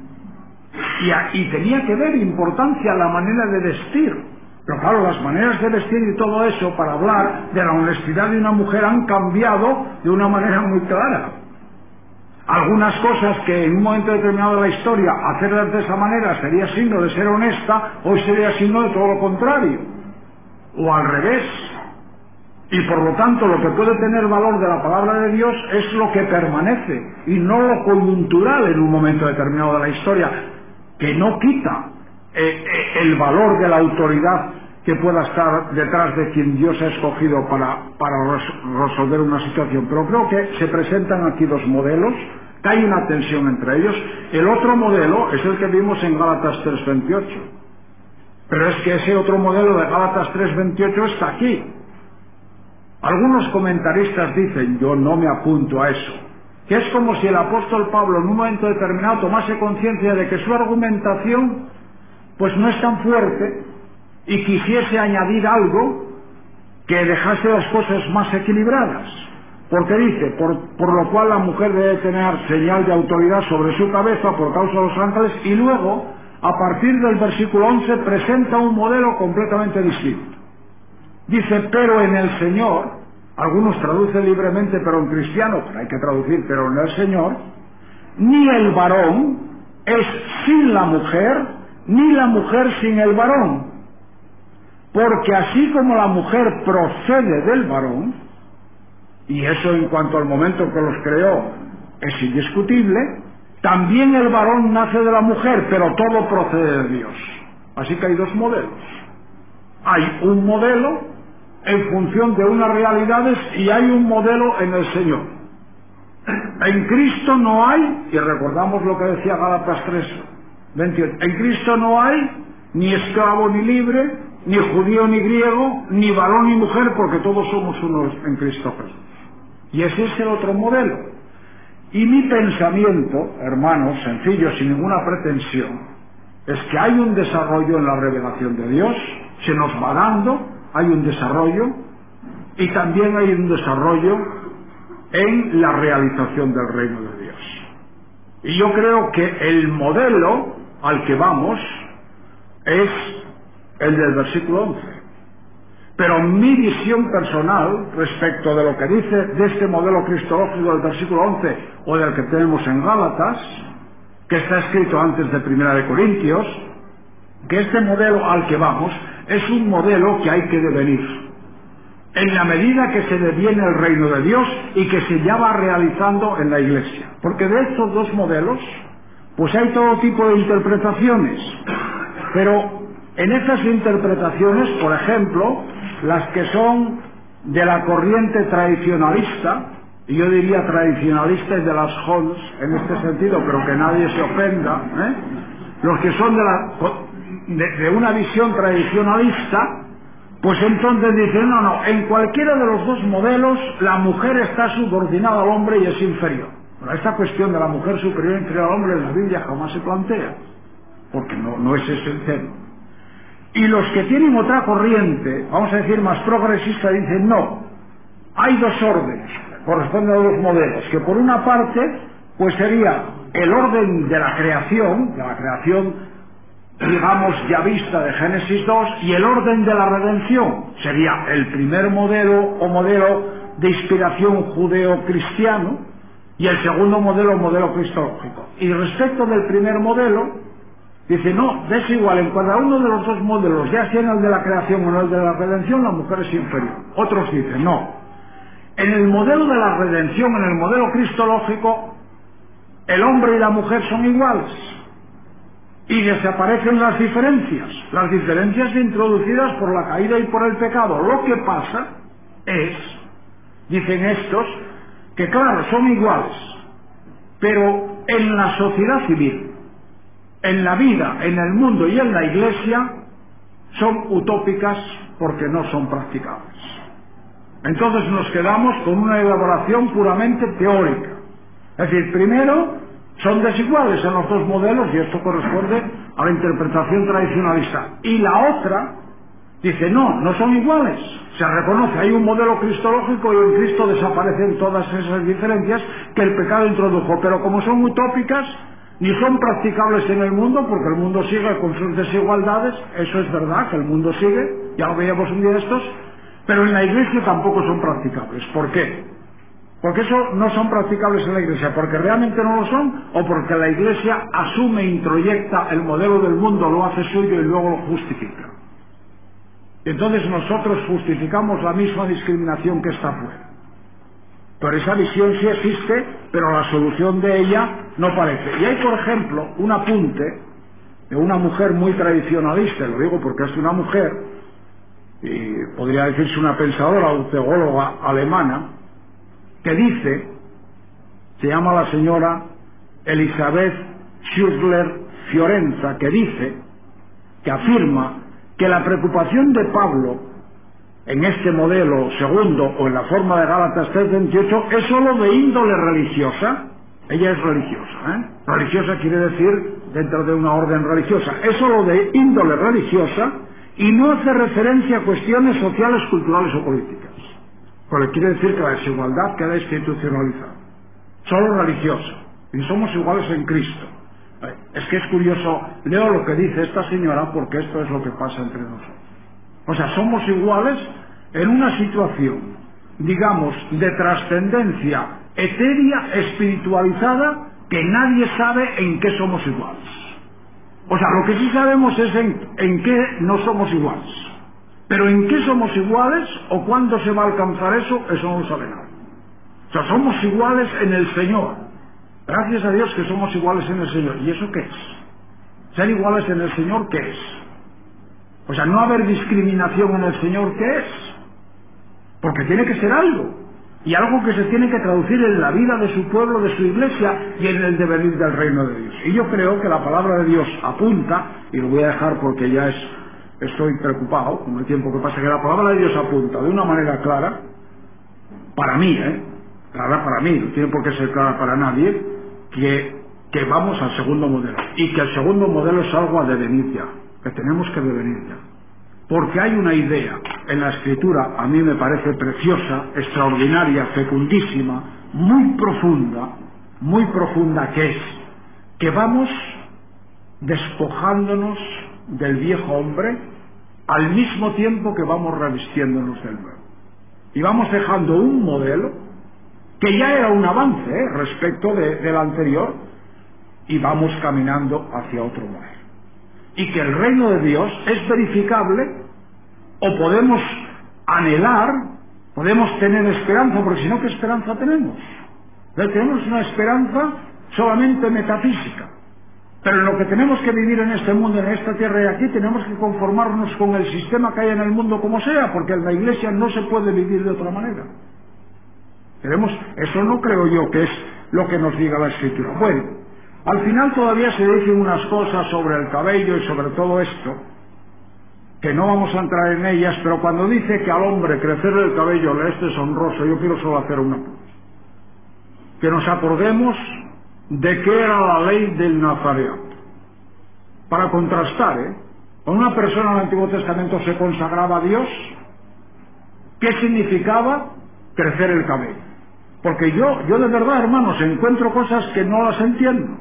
Y, a, y tenía que ver importancia la manera de vestir. Pero claro, las maneras de vestir y todo eso, para hablar de la honestidad de una mujer, han cambiado de una manera muy clara. Algunas cosas que en un momento determinado de la historia hacerlas de esa manera sería signo de ser honesta, hoy sería signo de todo lo contrario, o al revés. Y por lo tanto lo que puede tener valor de la palabra de Dios es lo que permanece y no lo coyuntural en un momento determinado de la historia, que no quita eh, eh, el valor de la autoridad que pueda estar detrás de quien Dios ha escogido para, para res, resolver una situación. Pero creo que se presentan aquí dos modelos, que hay una tensión entre ellos. El otro modelo es el que vimos en Gálatas tres veintiocho. Pero es que ese otro modelo de Gálatas tres veintiocho está aquí. Algunos comentaristas dicen, yo no me apunto a eso, que es como si el apóstol Pablo en un momento determinado tomase conciencia de que su argumentación pues no es tan fuerte y quisiese añadir algo que dejase las cosas más equilibradas, porque dice, por, por lo cual la mujer debe tener señal de autoridad sobre su cabeza por causa de los ángeles, y luego a partir del versículo once presenta un modelo completamente distinto. Dice, pero en el Señor, algunos traducen libremente pero en cristiano, pero hay que traducir pero en el Señor, ni el varón es sin la mujer, ni la mujer sin el varón. Porque así como la mujer procede del varón, y eso en cuanto al momento que los creó es indiscutible, también el varón nace de la mujer, pero todo procede de Dios. Así que hay dos modelos. Hay un modelo en función de unas realidades y hay un modelo en el Señor. En Cristo no hay, y recordamos lo que decía Gálatas tres veintiocho, en Cristo no hay ni esclavo ni libre, ni judío ni griego, ni varón ni mujer, porque todos somos unos en Cristo Jesús. Y ese es el otro modelo. Y mi pensamiento, hermanos, sencillo, sin ninguna pretensión, es que hay un desarrollo en la revelación de Dios, se nos va dando, hay un desarrollo, y también hay un desarrollo en la realización del reino de Dios. Y yo creo que el modelo al que vamos es el del versículo once. Pero mi visión personal respecto de lo que dice de este modelo cristológico del versículo once o del que tenemos en Gálatas, que está escrito antes de Primera de Corintios, que este modelo al que vamos es un modelo que hay que devenir en la medida que se deviene el reino de Dios y que se ya va realizando en la Iglesia. Porque de estos dos modelos pues hay todo tipo de interpretaciones, pero en esas interpretaciones, por ejemplo, las que son de la corriente tradicionalista, y yo diría tradicionalista y de las Halls en este sentido, pero que nadie se ofenda, ¿eh? Los que son de, la, de, de una visión tradicionalista, pues entonces dicen, no, no, en cualquiera de los dos modelos la mujer está subordinada al hombre y es inferior. Ahora, esta cuestión de la mujer superior entre el hombre en la Biblia jamás se plantea, porque no, no es ese el tema. Y los que tienen otra corriente, vamos a decir más progresista, dicen no, hay dos órdenes, corresponden a dos modelos, que por una parte, pues sería el orden de la creación, de la creación, digamos, ya vista de Génesis dos, y el orden de la redención, sería el primer modelo o modelo de inspiración judeo-cristiano, y el segundo modelo, modelo cristológico. Y respecto del primer modelo, dice, no, es igual, en cada uno de los dos modelos, ya sea en el de la creación o en el de la redención, la mujer es inferior. Otros dicen, no, en el modelo de la redención, en el modelo cristológico, el hombre y la mujer son iguales, y desaparecen las diferencias, las diferencias introducidas por la caída y por el pecado. Lo que pasa es, dicen estos, que claro, son iguales, pero en la sociedad civil, en la vida, en el mundo y en la iglesia, son utópicas porque no son practicables. Entonces nos quedamos con una elaboración puramente teórica. Es decir, primero, son desiguales en los dos modelos, y esto corresponde a la interpretación tradicionalista. Y la otra dice, no, no son iguales. Se reconoce, hay un modelo cristológico y en Cristo desaparecen todas esas diferencias que el pecado introdujo, pero como son utópicas, ni son practicables en el mundo, porque el mundo sigue con sus desigualdades, eso es verdad, que el mundo sigue, ya lo veíamos un día de estos, pero en la iglesia tampoco son practicables. ¿Por qué? Porque eso no son practicables en la iglesia, porque realmente no lo son, o porque la iglesia asume e introyecta el modelo del mundo, lo hace suyo y luego lo justifica. Entonces nosotros justificamos la misma discriminación que está afuera. Pero esa visión sí existe, pero la solución de ella no parece. Y hay, por ejemplo, un apunte de una mujer muy tradicionalista, lo digo porque es una mujer, y podría decirse una pensadora o teóloga alemana, que dice, se llama la señora Elisabeth Schussler Fiorenza, que dice, que afirma que la preocupación de Pablo en este modelo segundo o en la forma de Gálatas tres veintiocho es sólo de índole religiosa. Ella es religiosa, ¿eh? Religiosa quiere decir dentro de una orden religiosa. Es sólo de índole religiosa y no hace referencia a cuestiones sociales, culturales o políticas. Porque quiere decir que la desigualdad queda institucionalizada. Solo religiosa. Y somos iguales en Cristo. Es que es curioso, leo lo que dice esta señora porque esto es lo que pasa entre nosotros. O sea, somos iguales en una situación, digamos, de trascendencia etérea, espiritualizada, que nadie sabe en qué somos iguales. O sea, lo que sí sabemos es en, en qué no somos iguales. Pero en qué somos iguales o cuándo se va a alcanzar eso, eso no lo sabe nadie. O sea, somos iguales en el Señor. Gracias a Dios que somos iguales en el Señor. ¿Y eso qué es? Ser iguales en el Señor, ¿qué es? O sea, no haber discriminación en el Señor, ¿qué es? Porque tiene que ser algo. Y algo que se tiene que traducir en la vida de su pueblo, de su iglesia y en el devenir del reino de Dios. Y yo creo que la palabra de Dios apunta, y lo voy a dejar porque ya es, estoy preocupado con el tiempo que pasa, que la palabra de Dios apunta de una manera clara, para mí, ¿eh? Clara para mí, no tiene por qué ser clara para nadie, que, que vamos al segundo modelo. Y que el segundo modelo es algo a devenir ya, que tenemos que devenir ya. Porque hay una idea en la Escritura, a mí me parece preciosa, extraordinaria, fecundísima, muy profunda, muy profunda, que es que vamos despojándonos del viejo hombre al mismo tiempo que vamos revistiéndonos del nuevo. Y vamos dejando un modelo que ya era un avance ¿eh? respecto de, del anterior, y vamos caminando hacia otro modelo. Y que el reino de Dios es verificable, o podemos anhelar, podemos tener esperanza, porque si no, ¿qué esperanza tenemos? Entonces, tenemos una esperanza solamente metafísica, pero en lo que tenemos que vivir en este mundo, en esta tierra y aquí, tenemos que conformarnos con el sistema que hay en el mundo como sea, porque en la iglesia no se puede vivir de otra manera. Tenemos, eso no creo yo que es lo que nos diga la Escritura. Bueno, al final todavía se dicen unas cosas sobre el cabello y sobre todo esto, que no vamos a entrar en ellas, pero cuando dice que al hombre crecerle el cabello le es deshonroso, yo quiero solo hacer una. que nos acordemos de qué era la ley del Nazareato. Para contrastar, ¿eh? Cuando una persona en el Antiguo Testamento se consagraba a Dios, ¿qué significaba crecer el cabello? Porque yo, yo de verdad, hermanos, encuentro cosas que no las entiendo.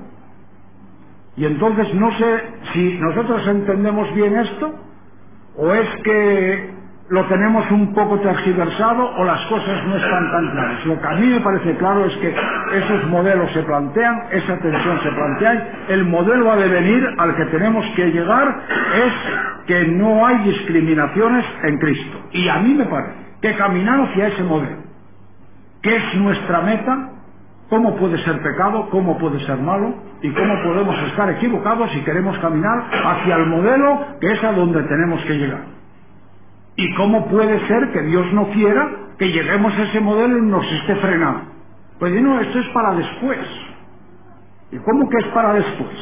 Y entonces no sé si nosotros entendemos bien esto, o es que lo tenemos un poco tergiversado, o las cosas no están tan claras. Lo que a mí me parece claro es que esos modelos se plantean, esa tensión se plantea, el modelo a devenir al que tenemos que llegar es que no hay discriminaciones en Cristo. Y a mí me parece que caminar hacia ese modelo, que es nuestra meta, cómo puede ser pecado, cómo puede ser malo, y cómo podemos estar equivocados si queremos caminar hacia el modelo que es a donde tenemos que llegar. Y cómo puede ser que Dios no quiera que lleguemos a ese modelo y nos esté frenando. Pues no, esto es para después. ¿Y cómo que es para después?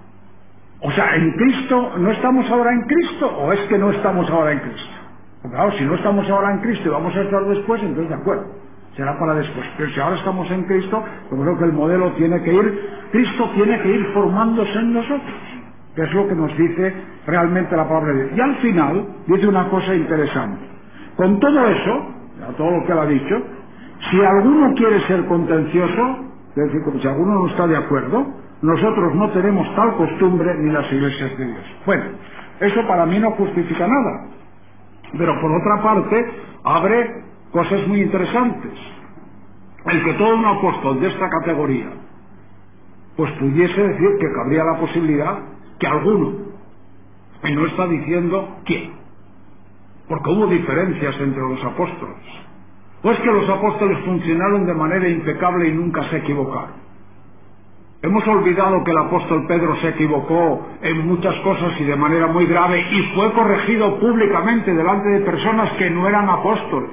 O sea, ¿en Cristo no estamos ahora en Cristo o es que no estamos ahora en Cristo? Porque claro, si no estamos ahora en Cristo y vamos a estar después, entonces de acuerdo, será para después. Pero si ahora estamos en Cristo, yo creo que el modelo tiene que ir, Cristo tiene que ir formándose en nosotros, que es lo que nos dice realmente la palabra de Dios. Y al final dice una cosa interesante. Con todo eso, a todo lo que él ha dicho, si alguno quiere ser contencioso, es decir, si alguno no está de acuerdo, nosotros no tenemos tal costumbre ni las iglesias de Dios. Bueno, eso para mí no justifica nada, pero por otra parte abre cosas muy interesantes. El que todo un apóstol de esta categoría pues pudiese decir que cabría la posibilidad que alguno, y no está diciendo quién, porque hubo diferencias entre los apóstoles, pues que los apóstoles funcionaron de manera impecable y nunca se equivocaron. Hemos olvidado que el apóstol Pedro se equivocó en muchas cosas y de manera muy grave, y fue corregido públicamente delante de personas que no eran apóstoles.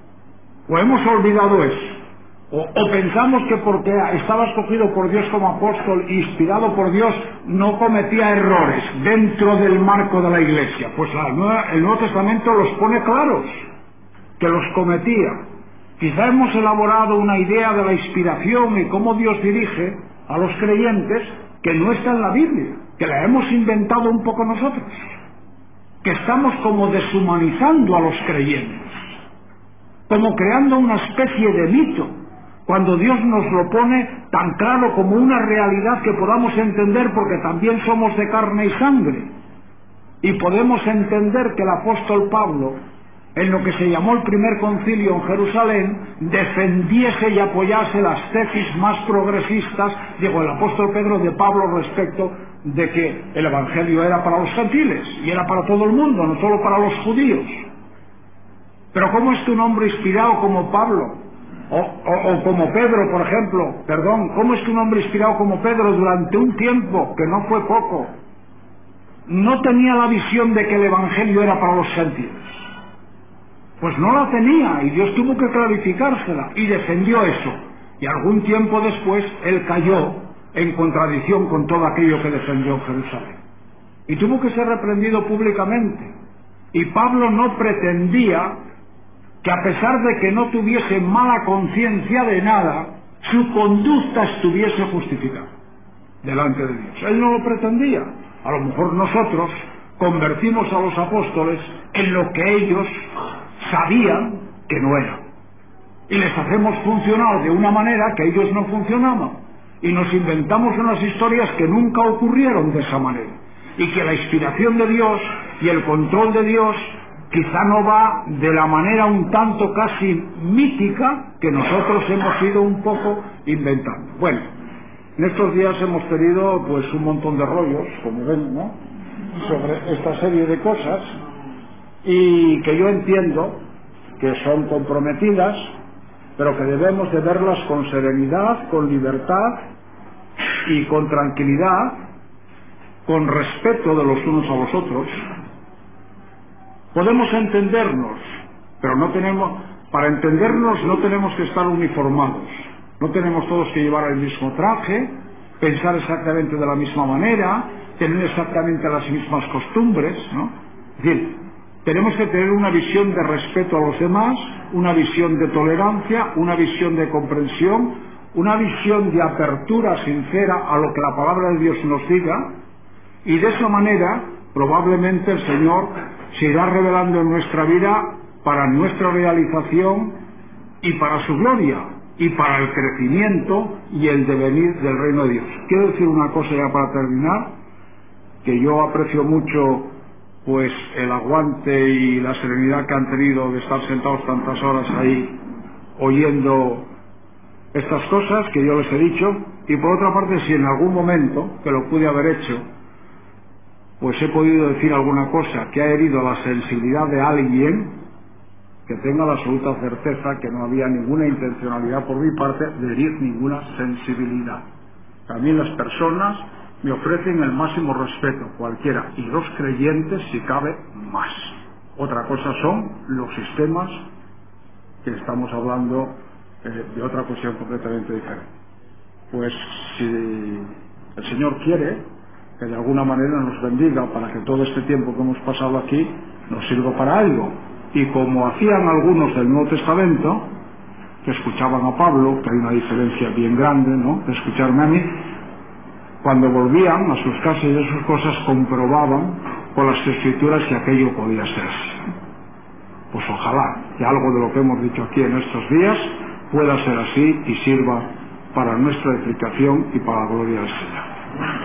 ¿O hemos olvidado eso? O, o pensamos que porque estaba escogido por Dios como apóstol, inspirado por Dios, no cometía errores dentro del marco de la Iglesia. Pues la nueva, el Nuevo Testamento los pone claros, que los cometía. Quizá hemos elaborado una idea de la inspiración y cómo Dios dirige a los creyentes que no está en la Biblia, que la hemos inventado un poco nosotros, que estamos como deshumanizando a los creyentes, como creando una especie de mito, cuando Dios nos lo pone tan claro como una realidad que podamos entender, porque también somos de carne y sangre, y podemos entender que el apóstol Pablo, en lo que se llamó el primer concilio en Jerusalén, defendiese y apoyase las tesis más progresistas, digo, el apóstol Pedro de Pablo, respecto de que el evangelio era para los gentiles y era para todo el mundo, no solo para los judíos. Pero ¿cómo es que un hombre inspirado como Pablo, o, o, o como Pedro, por ejemplo, perdón, cómo es que un hombre inspirado como Pedro durante un tiempo, que no fue poco, no tenía la visión de que el evangelio era para los gentiles? Pues no la tenía, y Dios tuvo que clarificársela, y defendió eso. Y algún tiempo después él cayó en contradicción con todo aquello que defendió en Jerusalén, y tuvo que ser reprendido públicamente. Y Pablo no pretendía que, a pesar de que no tuviese mala conciencia de nada, su conducta estuviese justificada delante de Dios. Él no lo pretendía. A lo mejor nosotros convertimos a los apóstoles en lo que ellos sabían que no eran, y les hacemos funcionar de una manera que ellos no funcionaban, y nos inventamos unas historias que nunca ocurrieron de esa manera, y que la inspiración de Dios y el control de Dios quizá no va de la manera un tanto casi mítica que nosotros hemos ido un poco inventando. Bueno, en estos días hemos tenido pues un montón de rollos, como ven, ¿no?, sobre esta serie de cosas, y que yo entiendo que son comprometidas, pero que debemos de verlas con serenidad, con libertad y con tranquilidad, con respeto de los unos a los otros. Podemos entendernos, pero no tenemos, para entendernos no tenemos que estar uniformados, no tenemos todos que llevar el mismo traje, pensar exactamente de la misma manera, tener exactamente las mismas costumbres, ¿no? Es decir, tenemos que tener una visión de respeto a los demás, una visión de tolerancia, una visión de comprensión, una visión de apertura sincera a lo que la palabra de Dios nos diga, y de esa manera probablemente el Señor se irá revelando en nuestra vida para nuestra realización y para su gloria y para el crecimiento y el devenir del reino de Dios. Quiero decir una cosa ya para terminar, que yo aprecio mucho pues el aguante y la serenidad que han tenido de estar sentados tantas horas ahí oyendo estas cosas que yo les he dicho, y por otra parte, si en algún momento, que lo pude haber hecho, pues he podido decir alguna cosa que ha herido la sensibilidad de alguien, que tenga la absoluta certeza que no había ninguna intencionalidad por mi parte de herir ninguna sensibilidad. También las personas me ofrecen el máximo respeto, cualquiera, y los creyentes, si cabe, más. Otra cosa son los sistemas, que estamos hablando eh, de otra cuestión completamente diferente. Pues si el Señor quiere que de alguna manera nos bendiga para que todo este tiempo que hemos pasado aquí nos sirva para algo, y como hacían algunos del Nuevo Testamento, que escuchaban a Pablo, que hay una diferencia bien grande, ¿no?, de escucharme a mí, cuando volvían a sus casas y de sus cosas comprobaban por las escrituras que aquello podía ser. Pues ojalá que algo de lo que hemos dicho aquí en estos días pueda ser así y sirva para nuestra edificación y para la gloria del Señor.